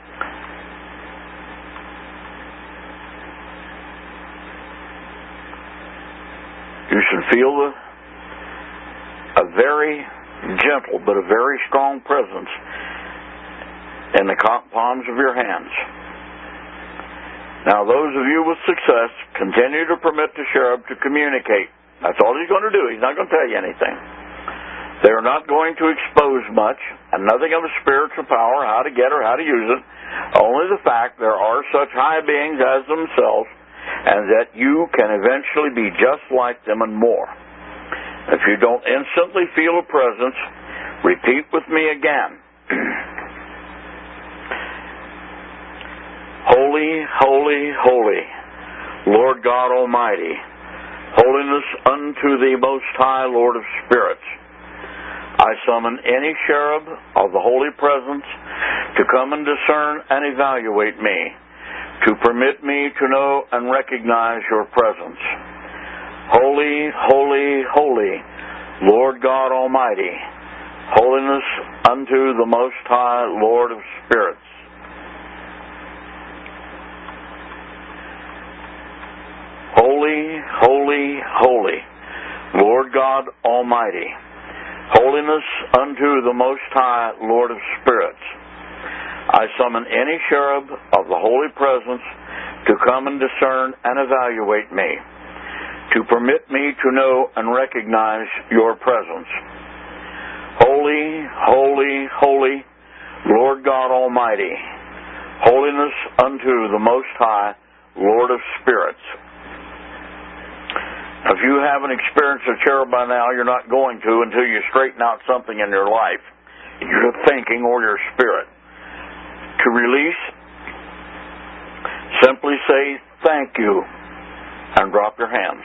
You should feel a very gentle but a very strong presence in the palms of your hands. Now, those of you with success, continue to permit the cherub to communicate. That's all he's going to do. He's not going to tell you anything. They are not going to expose much, and nothing of a spiritual power, how to get or how to use it. Only the fact there are such high beings as themselves, and that you can eventually be just like them and more. If you don't instantly feel a presence, repeat with me again. Holy, holy, holy, Lord God Almighty, holiness unto the Most High Lord of Spirits. I summon any cherub of the Holy Presence to come and discern and evaluate me, to permit me to know and recognize your presence. Holy, holy, holy, Lord God Almighty, holiness unto the Most High Lord of Spirits. Holy, holy, holy, Lord God Almighty, holiness unto the Most High Lord of Spirits. I summon any cherub of the Holy Presence to come and discern and evaluate me, to permit me to know and recognize your presence. Holy, holy, holy, Lord God Almighty, holiness unto the Most High Lord of Spirits. If you haven't experienced a cherub by now, you're not going to until you straighten out something in your life, your thinking or your spirit. To release, simply say, thank you, and drop your hands.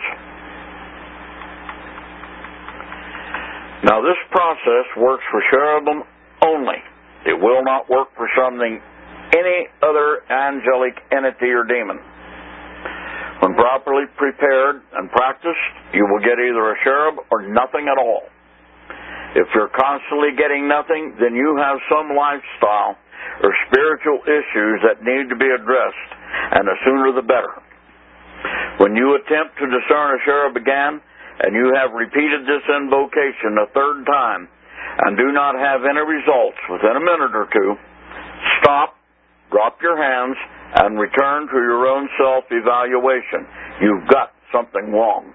Now this process works for cherubim only. It will not work for any other angelic entity or demon. When properly prepared and practiced, you will get either a cherub or nothing at all. If you're constantly getting nothing, then you have some lifestyle or spiritual issues that need to be addressed, and the sooner the better. When you attempt to discern a cherub again, and you have repeated this invocation a third time, and do not have any results within a minute or two, stop, drop your hands, and return to your own self-evaluation. You've got something wrong.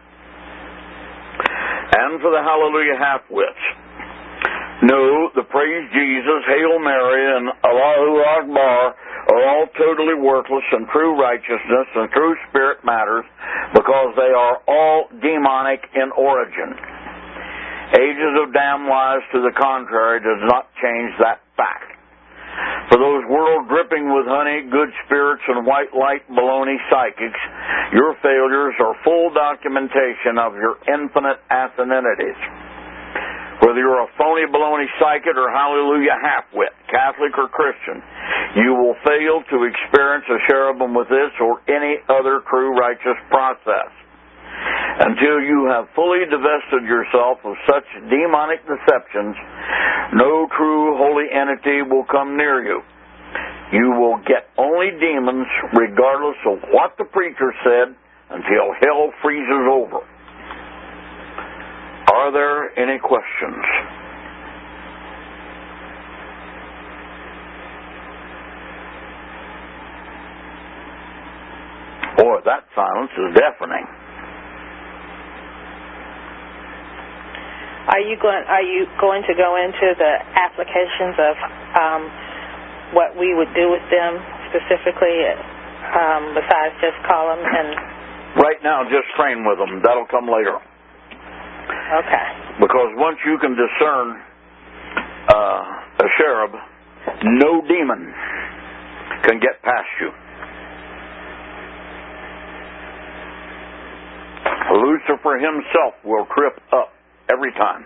And for the Hallelujah half-wits, no, the Praise Jesus, Hail Mary, and Allahu Akbar are all totally worthless in true righteousness and true spirit matters, because they are all demonic in origin. Ages of damn lies to the contrary does not change that fact. For those world dripping with honey, good spirits, and white light baloney psychics, your failures are full documentation of your infinite asininities. Whether you're a phony baloney psychic or hallelujah halfwit, Catholic or Christian, you will fail to experience a cherubim with this or any other true righteous process. Until you have fully divested yourself of such demonic deceptions, no true holy entity will come near you. You will get only demons regardless of what the preacher said until hell freezes over. Are there any questions? Boy, that silence is deafening. Are you going to go into the applications of what we would do with them specifically, besides just call them and? Right now, just train with them. That'll come later. Okay. Because once you can discern a cherub, no demon can get past you. Lucifer himself will trip up every time.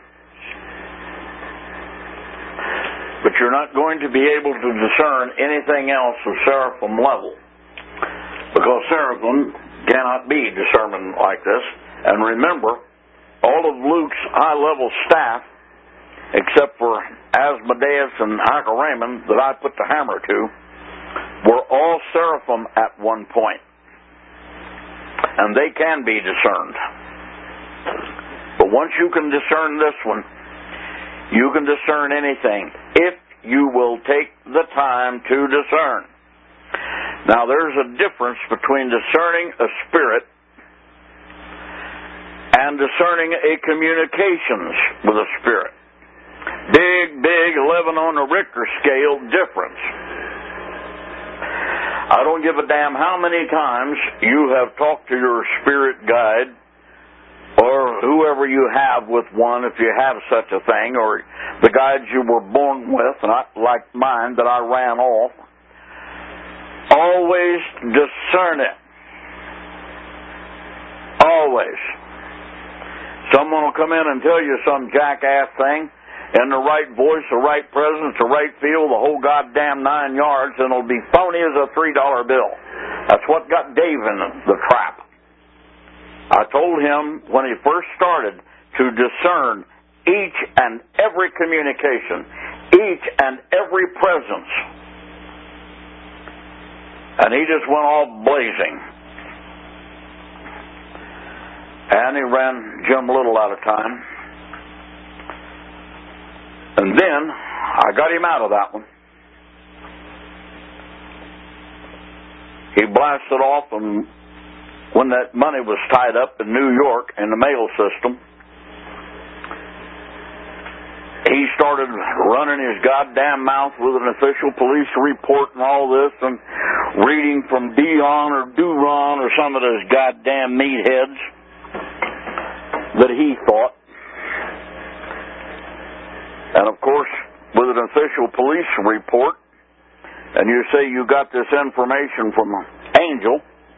But you're not going to be able to discern anything else of seraphim level, because seraphim cannot be discerned like this. And remember, all of Luke's high-level staff, except for Asmodeus and Hyperraman that I put the hammer to, were all seraphim at one point. And they can be discerned. But once you can discern this one, you can discern anything if you will take the time to discern. Now, there's a difference between discerning a spirit and discerning a communications with a spirit. Big 11 on the Richter scale difference. I don't give a damn how many times you have talked to your spirit guide or whoever you have with one, if you have such a thing, or the guides you were born with, not like mine that I ran off. Always discern it. Always. Someone will come in and tell you some jackass thing in the right voice, the right presence, the right feel, the whole goddamn 9 yards, and it'll be phony as a $3 bill. That's what got Dave in the trap. I told him when he first started to discern each and every communication, each and every presence. And he just went all blazing. And he ran Jim Little out of time. And then I got him out of that one. He blasted off, and when that money was tied up in New York in the mail system, he started running his goddamn mouth with an official police report and all this, and reading from Dion or Duron or some of those goddamn meatheads that he thought. And of course, with an official police report, and you say you got this information from Angel,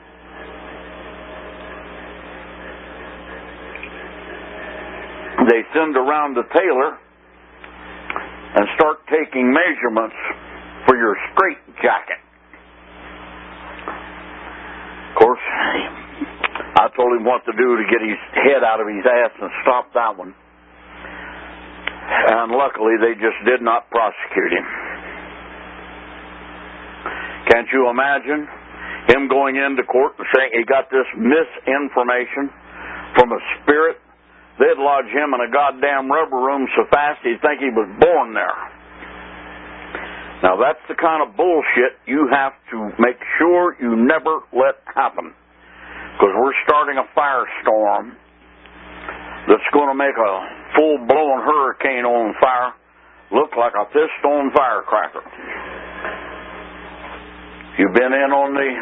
they send around to Taylor and start taking measurements for your straight jacket. Of course, I told him what to do to get his head out of his ass and stop that one. And luckily, they just did not prosecute him. Can't you imagine him going into court and saying he got this misinformation from a spirit? They'd lodge him in a goddamn rubber room so fast he'd think he was born there. Now, that's the kind of bullshit you have to make sure you never let happen. Because we're starting a firestorm that's going to make a full-blown hurricane on fire look like a fist-on firecracker. You've been in on the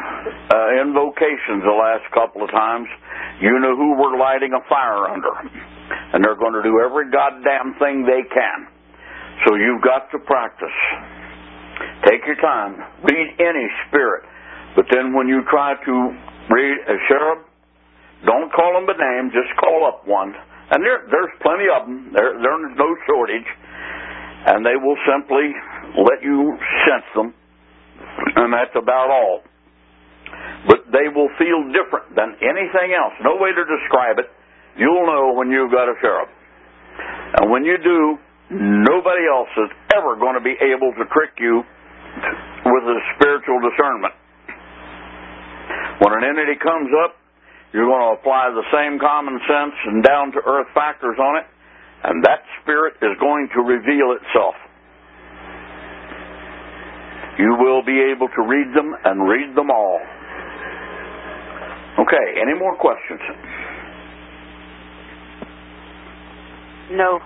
invocations the last couple of times. You know who we're lighting a fire under. And and they're going to do every goddamn thing they can. So you've got to practice. Take your time. Read any spirit. But then when you try to read a cherub, don't call them by name, just call up one. And there's plenty of them. There's no shortage. And they will simply let you sense them. And that's about all. But they will feel different than anything else. No way to describe it. You'll know when you've got a cherub. And when you do, nobody else is ever going to be able to trick you with a spiritual discernment. When an entity comes up, you're going to apply the same common sense and down-to-earth factors on it, and that spirit is going to reveal itself. You will be able to read them and read them all. Okay, any more questions? No.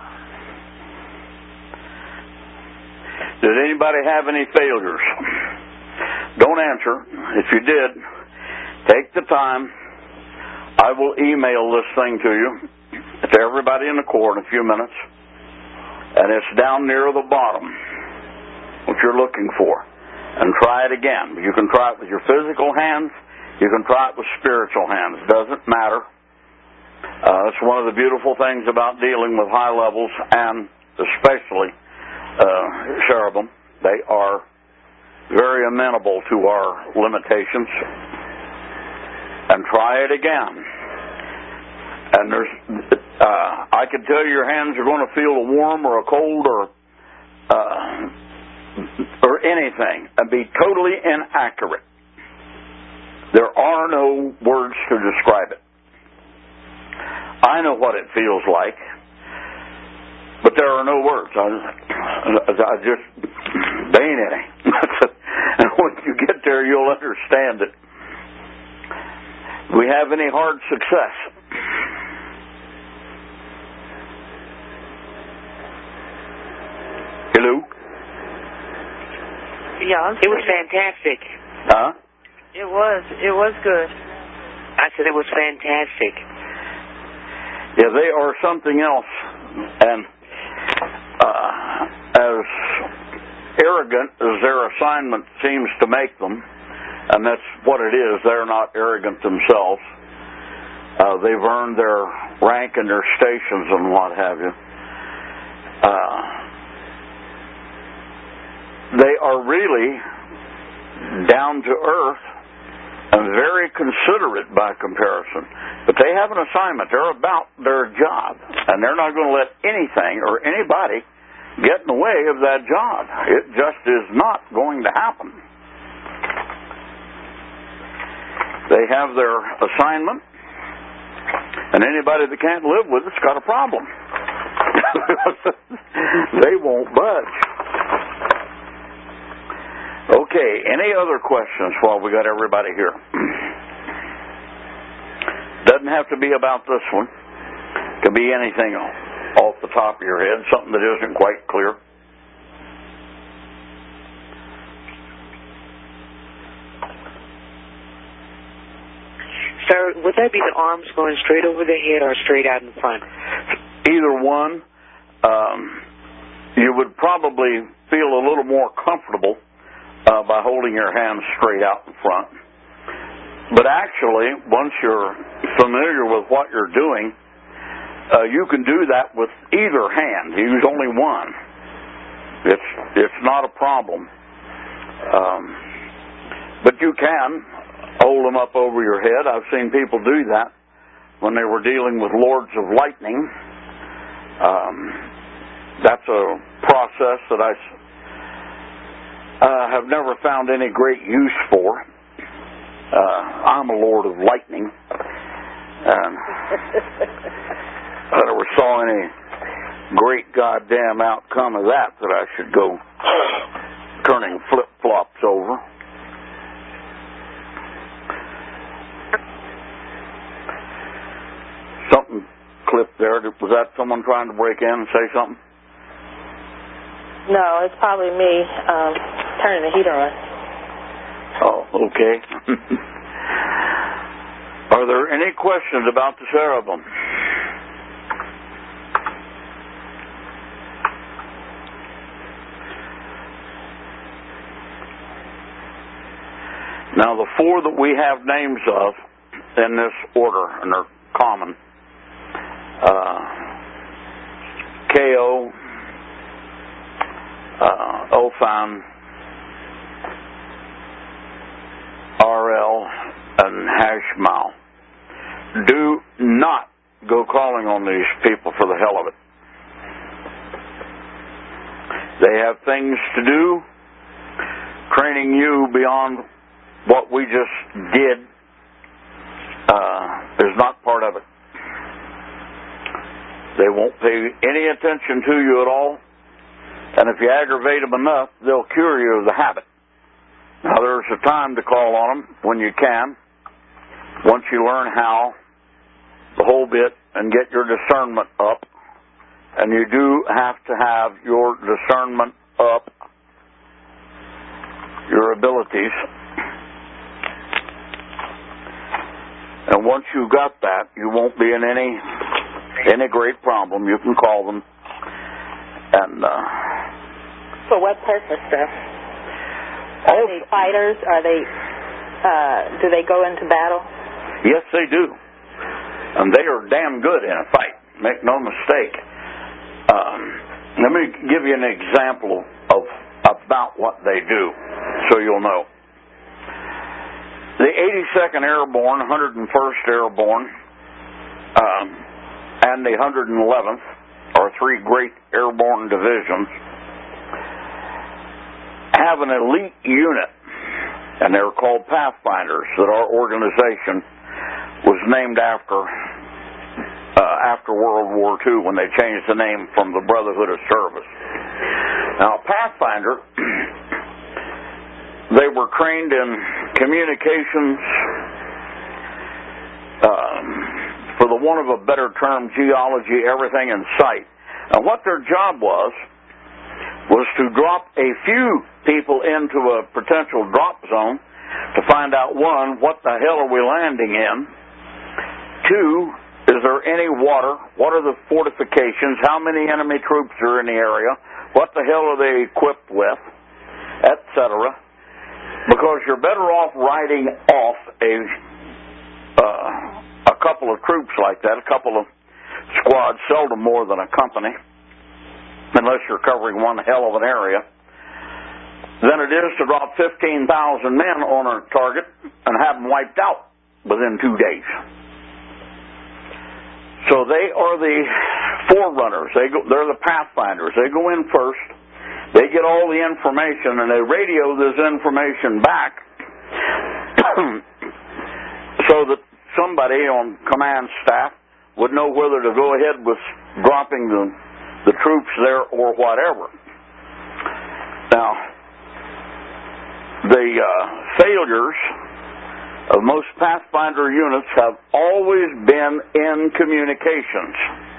Did anybody have any failures? Don't answer. If you did, take the time. I will email this thing to you, to everybody in the court in a few minutes. And it's down near the bottom, what you're looking for. And try it again. You can try it with your physical hands. You can try it with spiritual hands. It doesn't matter. It's one of the beautiful things about dealing with high levels, and especially cherubim. They are very amenable to our limitations. And try it again. And I can tell you your hands are going to feel a warm or a cold or anything, and be totally inaccurate. There are no words to describe it. I know what it feels like, but there are no words. I just, they ain't any. And when you get there, you'll understand it. Do we have any hard success? Hello? Yeah, it was fantastic. Huh? It was good. I said it was fantastic. Yeah, they are something else. And as arrogant as their assignment seems to make them, and that's what it is, they're not arrogant themselves. They've earned their rank and their stations and what have you. They are really down to earth and very considerate by comparison. But they have an assignment. They're about their job. And they're not going to let anything or anybody get in the way of that job. It just is not going to happen. They have their assignment, and anybody that can't live with it's got a problem. They won't budge. Okay, any other questions while we got everybody here? Doesn't have to be about this one. Can be anything off the top of your head, something that isn't quite clear. Sir, would that be the arms going straight over the head or straight out in front? Either one. You would probably feel a little more comfortable by holding your hands straight out in front. But actually, once you're familiar with what you're doing, you can do that with either hand. You use only one. It's not a problem. But you can hold them up over your head. I've seen people do that when they were dealing with lords of lightning. That's a process that I have never found any great use for. I'm a lord of lightning. I never saw any great goddamn outcome of that I should go turning flip-flops over. Something clipped there. Was that someone trying to break in and say something? No, it's probably me turning the heater on. Oh, okay. Are there any questions about the cherubim? Now, the four that we have names of in this order, and they're common, KO, Ophan, RL, and Hashmal. Do not go calling on these people for the hell of it. They have things to do. Training you beyond what we just did is not part of it. They won't pay any attention to you at all, and if you aggravate them enough, they'll cure you of the habit. Now, there's a time to call on them when you can, once you learn how, the whole bit, and get your discernment up. And you do have to have your discernment up, your abilities. And once you've got that, you won't be in any great problem. You can call them. And for what purpose, sir? Are they fighters? Are they? Do they go into battle? Yes, they do. And they are damn good in a fight. Make no mistake. Let me give you an example of about what they do, so you'll know. The 82nd Airborne, 101st Airborne, and the 111th are three great airborne divisions, have an elite unit, and they're called Pathfinders, that our organization was named after World War II, when they changed the name from the Brotherhood of Service. Now, Pathfinder, they were trained in communications, for the want of a better term, geology, everything in sight. And what their job was to drop a few people into a potential drop zone to find out, one, what the hell are we landing in? Two, is there any water? What are the fortifications? How many enemy troops are in the area? What the hell are they equipped with? Etc. Because you're better off writing off a couple of troops like that, a couple of squads, seldom more than a company, unless you're covering one hell of an area, than it is to drop 15,000 men on a target and have them wiped out within 2 days. So they are the forerunners. They're the pathfinders. They go in first. They get all the information, and they radio this information back so that somebody on command staff would know whether to go ahead with dropping the troops there or whatever. Now, the failures of most Pathfinder units have always been in communications.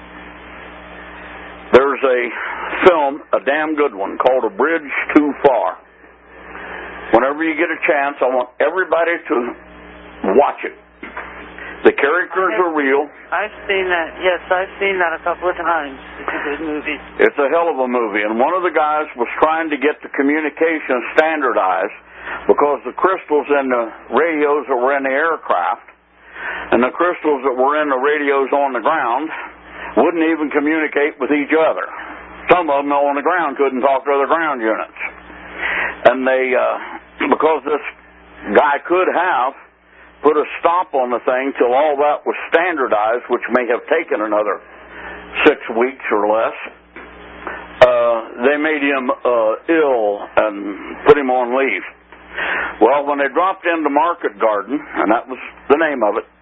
There's a film, a damn good one, called A Bridge Too Far. Whenever you get a chance, I want everybody to watch it. The characters are real. I've seen that. Yes, I've seen that a couple of times. It's a good movie. It's a hell of a movie. And one of the guys was trying to get the communication standardized because the crystals in the radios that were in the aircraft and the crystals that were in the radios on the ground wouldn't even communicate with each other. Some of them on the ground couldn't talk to other ground units. And they, because this guy could have put a stop on the thing till all that was standardized, which may have taken another 6 weeks or less, they made him ill and put him on leave. Well, when they dropped into Market Garden, and that was the name of it,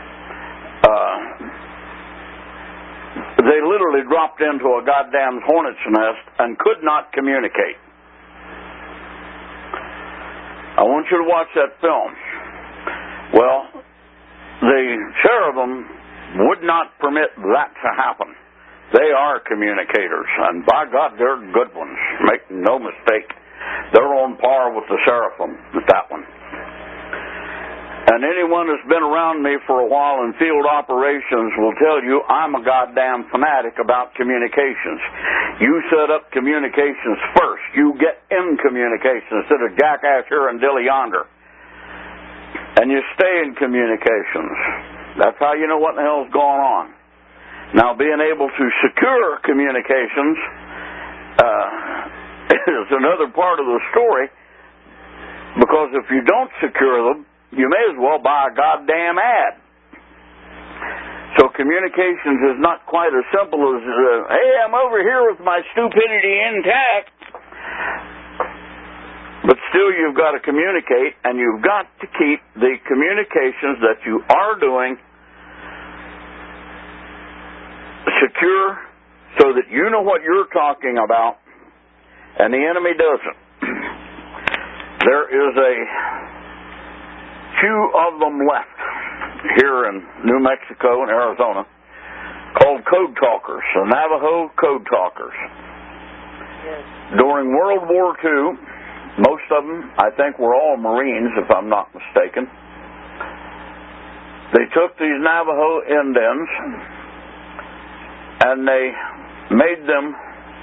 they literally dropped into a goddamn hornet's nest and could not communicate. I want you to watch that film. Well, the cherubim would not permit that to happen. They are communicators, and by God, they're good ones. Make no mistake. They're on par with the seraphim, with that one. And anyone that's been around me for a while in field operations will tell you I'm a goddamn fanatic about communications. You set up communications first. You get in communications instead of jackass here and dilly yonder. and you stay in communications. That's how you know what the hell's going on. Now, being able to secure communications is another part of the story, because if you don't secure them, you may as well buy a goddamn ad. So communications is not quite as simple as, hey, I'm over here with my stupidity intact. But still, you've got to communicate, and you've got to keep the communications that you are doing secure so that you know what you're talking about, and the enemy doesn't. There is a few of them left here in New Mexico and Arizona called code talkers, the Navajo code talkers. Yes. During World War II, most of them, I think, were all Marines, if I'm not mistaken. They took these Navajo Indians and they made them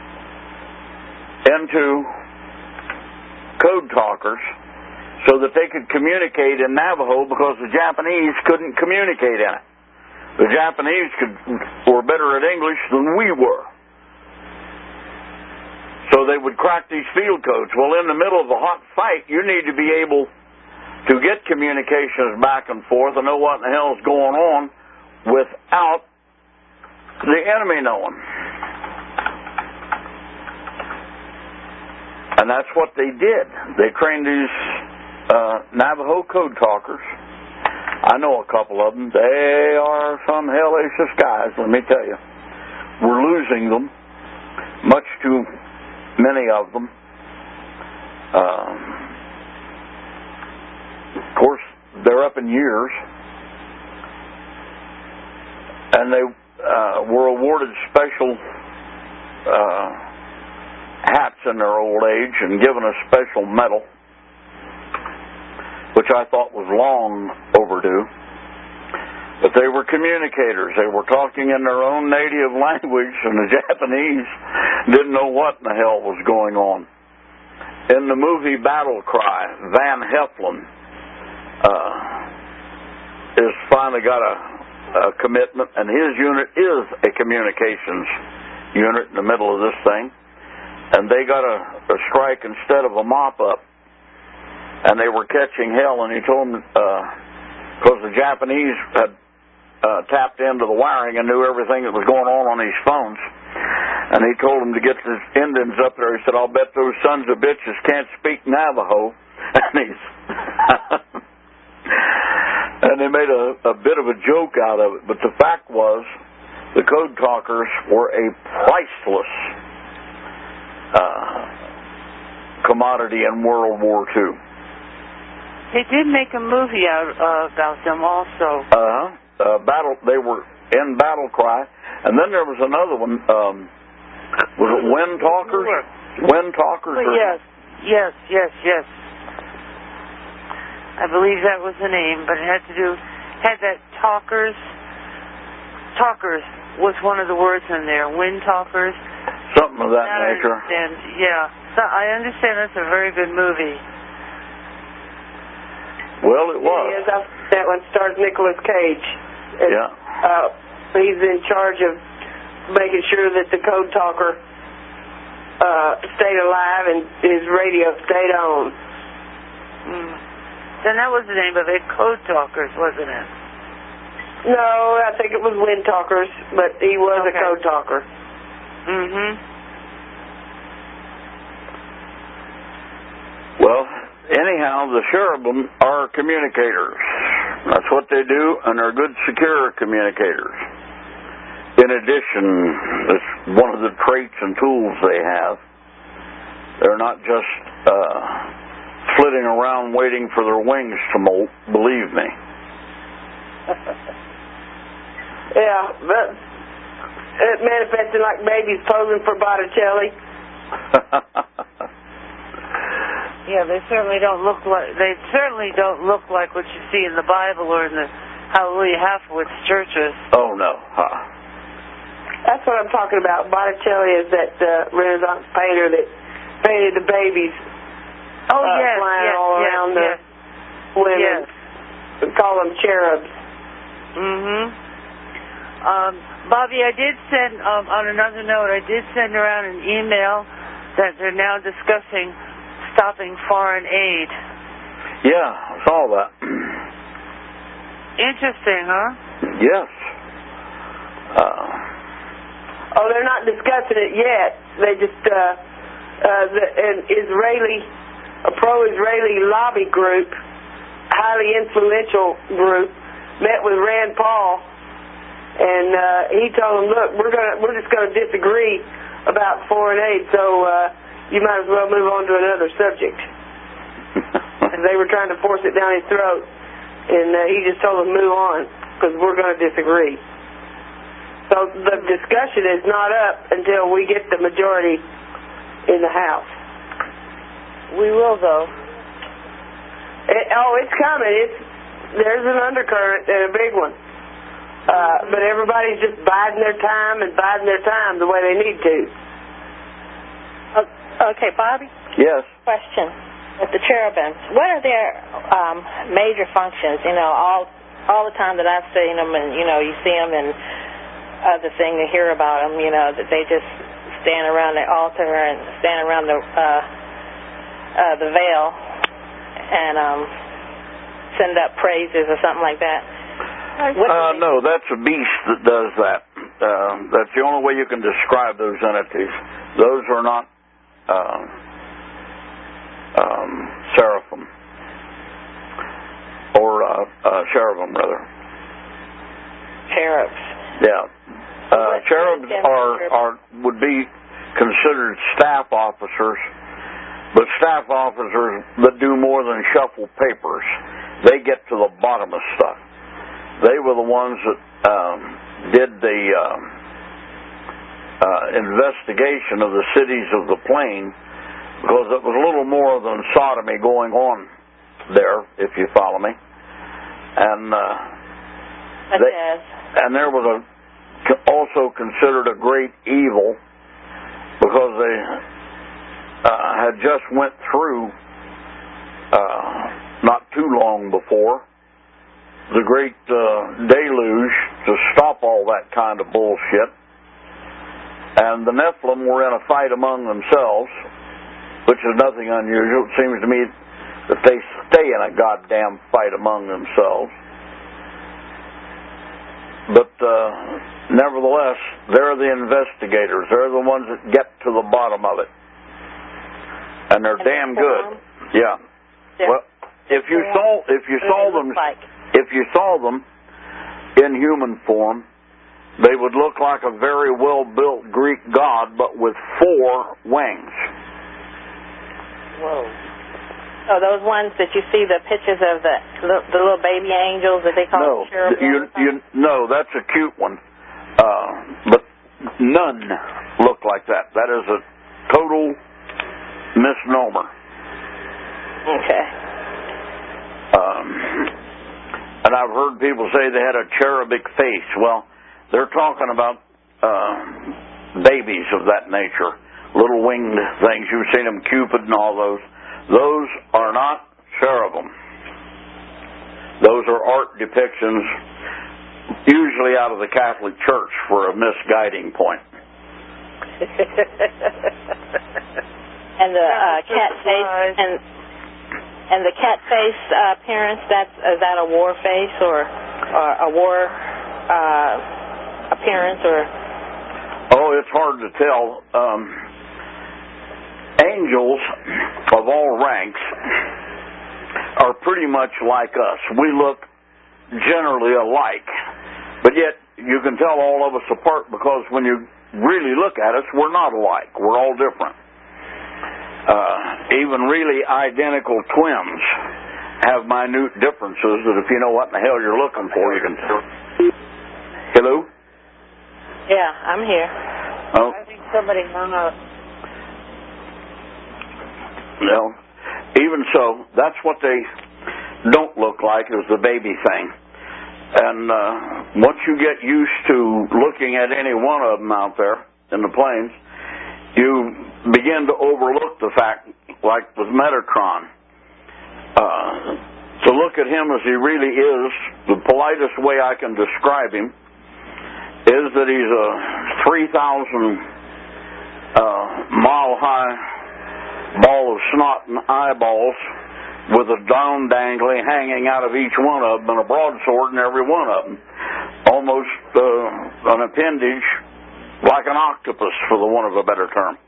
into code talkers so that they could communicate in Navajo, because the Japanese couldn't communicate in it. The Japanese were better at English than we were. So they would crack these field codes. Well, in the middle of a hot fight, you need to be able to get communications back and forth and know what in the hell is going on without the enemy knowing. And that's what they did. They trained these Navajo code talkers. I know a couple of them. They are some hellacious guys, let me tell you. We're losing them, much too many of them. Of course, they're up in years, and they were awarded special hats in their old age and given a special medal, which I thought was long overdue. But they were communicators. They were talking in their own native language, and the Japanese didn't know what in the hell was going on. In the movie Battle Cry, Van Heflin has finally got a commitment, and his unit is a communications unit in the middle of this thing. And they got a strike instead of a mop-up. And they were catching hell, and he told them, because the Japanese had tapped into the wiring and knew everything that was going on these phones, and he told them to get the Indians up there. He said, I'll bet those sons of bitches can't speak Navajo. And they made a bit of a joke out of it. But the fact was, the code talkers were a priceless commodity in World War II. They did make a movie out about them also. They were in Battle Cry, and then there was another one. Was it Wind Talkers? Wind Talkers? Yes. I believe that was the name, but it had that talkers. Talkers was one of the words in there. Wind Talkers. Something of that nature. Yeah. So I understand that's a very good movie. Well, it was. Yes, that one stars Nicolas Cage. Yeah. He's in charge of making sure that the code talker stayed alive and his radio stayed on. Then that was the name of it, Code Talkers, wasn't it? No, I think it was Wind Talkers, but he was a code talker. Well, anyhow, the cherubim are communicators. That's what they do, and they're good, secure communicators. In addition, it's one of the traits and tools they have. They're not just flitting around waiting for their wings to molt, believe me. Yeah, but it manifested like babies posing for Botticelli. Yeah, they certainly don't look like what you see in the Bible or in the Hallelujah Halfwitz churches. Oh no. That's what I'm talking about. Botticelli is that Renaissance painter that painted the babies. Oh yes, flying all around the women. call them cherubs. Bobby, I did send, on another note, I did send around an email that they're now discussing stopping foreign aid. Yeah, I saw that. Interesting, huh? Yes. They're not discussing it yet. They just, a pro-Israeli lobby group, highly influential group, met with Rand Paul, and he told them, look, we're just going to disagree about foreign aid, so you might as well move on to another subject. And they were trying to force it down his throat, and he just told them move on because we're going to disagree. So the discussion is not up until we get the majority in the House. We will, though. It's coming. There's an undercurrent and a big one. But everybody's just biding their time the way they need to. Okay, Bobby? Yes. Question. With the cherubims, what are their major functions? You know, all the time that I've seen them, and you see them and other thing to hear about them. That they just stand around the altar and stand around the veil and send up praises or something like that. No, that's a beast that does that. That's the only way you can describe those entities. Those are not seraphim or cherubim, rather. Cherubs. Yeah. Cherubs would be considered staff officers, but staff officers that do more than shuffle papers. They get to the bottom of stuff. They were the ones that did the investigation of the cities of the plain, because it was a little more than sodomy going on there, if you follow me. And there was also considered a great evil, because they had just went through not too long before the great deluge to stop all that kind of bullshit. And the Nephilim were in a fight among themselves, which is nothing unusual. It seems to me that they stay in a goddamn fight among themselves. But nevertheless, they're the investigators. They're the ones that get to the bottom of it. And they're damn good. Yeah. Well, if you saw them in human form, they would look like a very well-built Greek god, but with 4 wings. Whoa. Oh, those ones that you see the pictures of the little baby angels that they call cherubim? No, that's a cute one. But none look like that. That is a total misnomer. Okay. And I've heard people say they had a cherubic face. Well, they're talking about babies of that nature, little winged things. You've seen them, Cupid and all those. Those are not cherubim. Those are art depictions, usually out of the Catholic Church for a misguiding point. And the cat face and the cat face appearance, is that a war face or a war appearance or? Oh, it's hard to tell. Angels of all ranks are pretty much like us. We look generally alike, but yet you can tell all of us apart, because when you really look at us, we're not alike. We're all different. Even really identical twins have minute differences that if you know what in the hell you're looking for, you can tell. Hello? Yeah, I'm here. Oh. I think somebody hung up. No. Even so, that's what they don't look like, is the baby thing. And once you get used to looking at any one of them out there in the plains, you begin to overlook the fact, like with Metatron, to look at him as he really is, the politest way I can describe him is that he's a 3,000-mile-high ball of snot and eyeballs with a dome dangling hanging out of each one of them and a broadsword in every one of them. Almost an appendage like an octopus, for the want of a better term.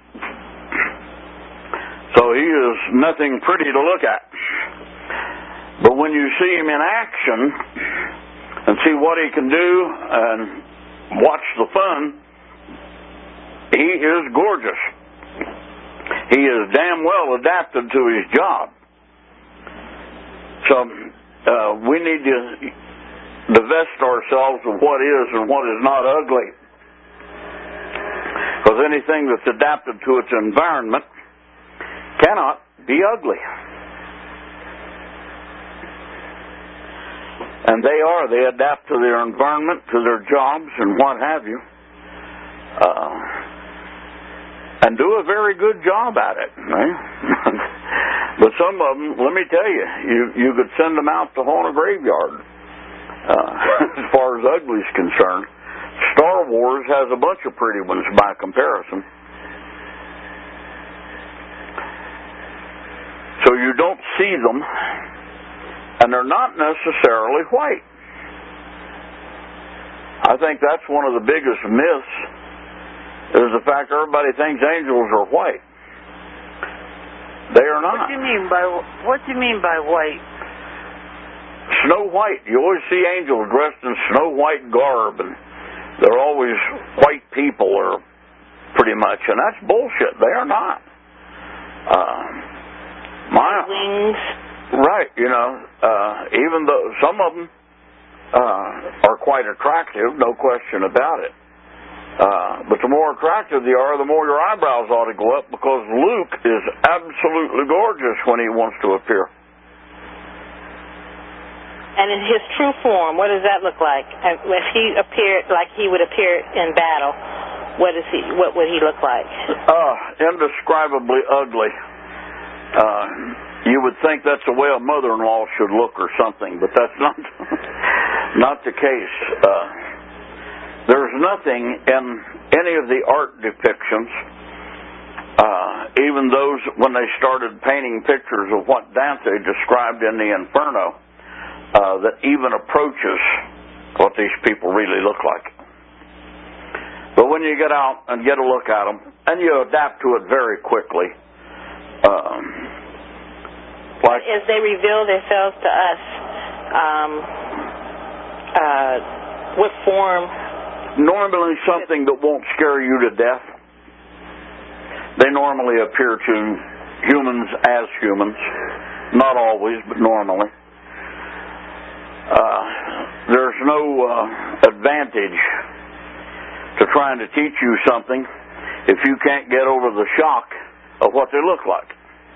So he is nothing pretty to look at. But when you see him in action and see what he can do and watch the fun, he is gorgeous. He is damn well adapted to his job. So we need to divest ourselves of what is and what is not ugly. Because anything that's adapted to its environment cannot be ugly. And they adapt to their environment, to their jobs, and what have you. And do a very good job at it. Right? But some of them, let me tell you, you could send them out to haunt a graveyard. As far as ugly is concerned, Star Wars has a bunch of pretty ones by comparison. So you don't see them, and they're not necessarily white. I think that's one of the biggest myths, is the fact everybody thinks angels are white. They are not. What do you mean by white? Snow White. You always see angels dressed in Snow White garb, and they're always white people, or pretty much, and that's bullshit. They are not. Wings. Right, even though some of them are quite attractive, no question about it. But the more attractive they are, the more your eyebrows ought to go up, because Luke is absolutely gorgeous when he wants to appear. And in his true form, what does that look like? If he appeared like he would appear in battle, what would he look like? Indescribably ugly. You would think that's the way a mother-in-law should look or something, but that's not the case. There's nothing in any of the art depictions, even those when they started painting pictures of what Dante described in the Inferno, that even approaches what these people really look like. But when you get out and get a look at them, and you adapt to it very quickly, like as they reveal themselves to us, what form? Normally something that won't scare you to death. They normally appear to humans as humans. Not always, but normally. There's no advantage to trying to teach you something if you can't get over the shock of what they look like.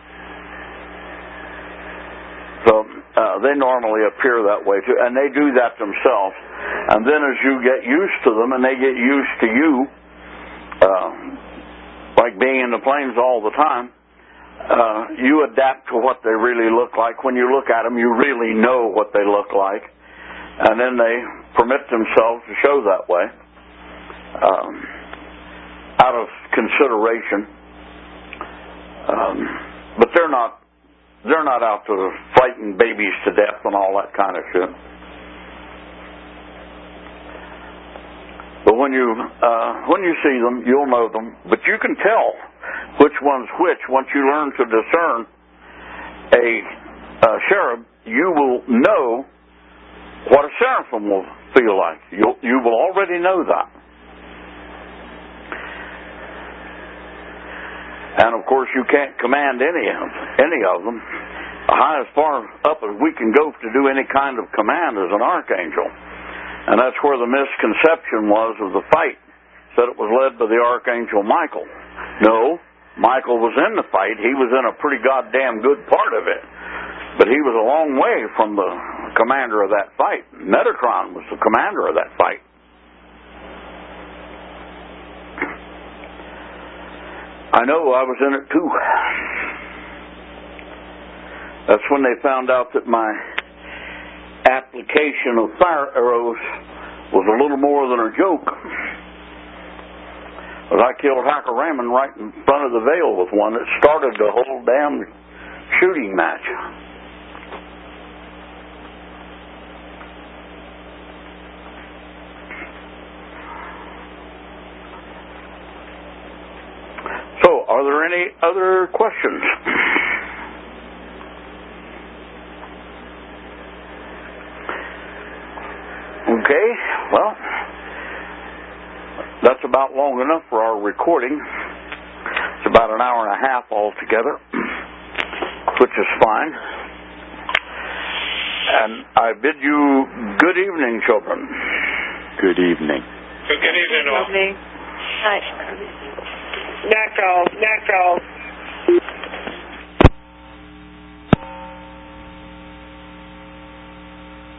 So they normally appear that way too, and they do that themselves. And then as you get used to them and they get used to you, like being in the plains all the time, you adapt to what they really look like. When you look at them, you really know what they look like, and then they permit themselves to show that way out of consideration. But they're not out to frighten babies to death and all that kind of shit. But when you see them, you'll know them. But you can tell which one's which once you learn to discern a cherub. You will know what a seraphim will feel like. You will already know that. And of course, you can't command any of them. As far up as we can go to do any kind of command is an archangel. And that's where the misconception was of the fight. Said it was led by the archangel Michael. No, Michael was in the fight. He was in a pretty goddamn good part of it. But he was a long way from the commander of that fight. Metatron was the commander of that fight. I know, I was in it too. That's when they found out that my application of fire arrows was a little more than a joke. But I killed Hacker Raymond right in front of the Vale with one that started the whole damn shooting match. So, are there any other questions? Okay, well, that's about long enough for our recording. It's about an hour and a half altogether, which is fine. And I bid you good evening, children. Good evening. Good evening, all. Good evening. Night. Night, all.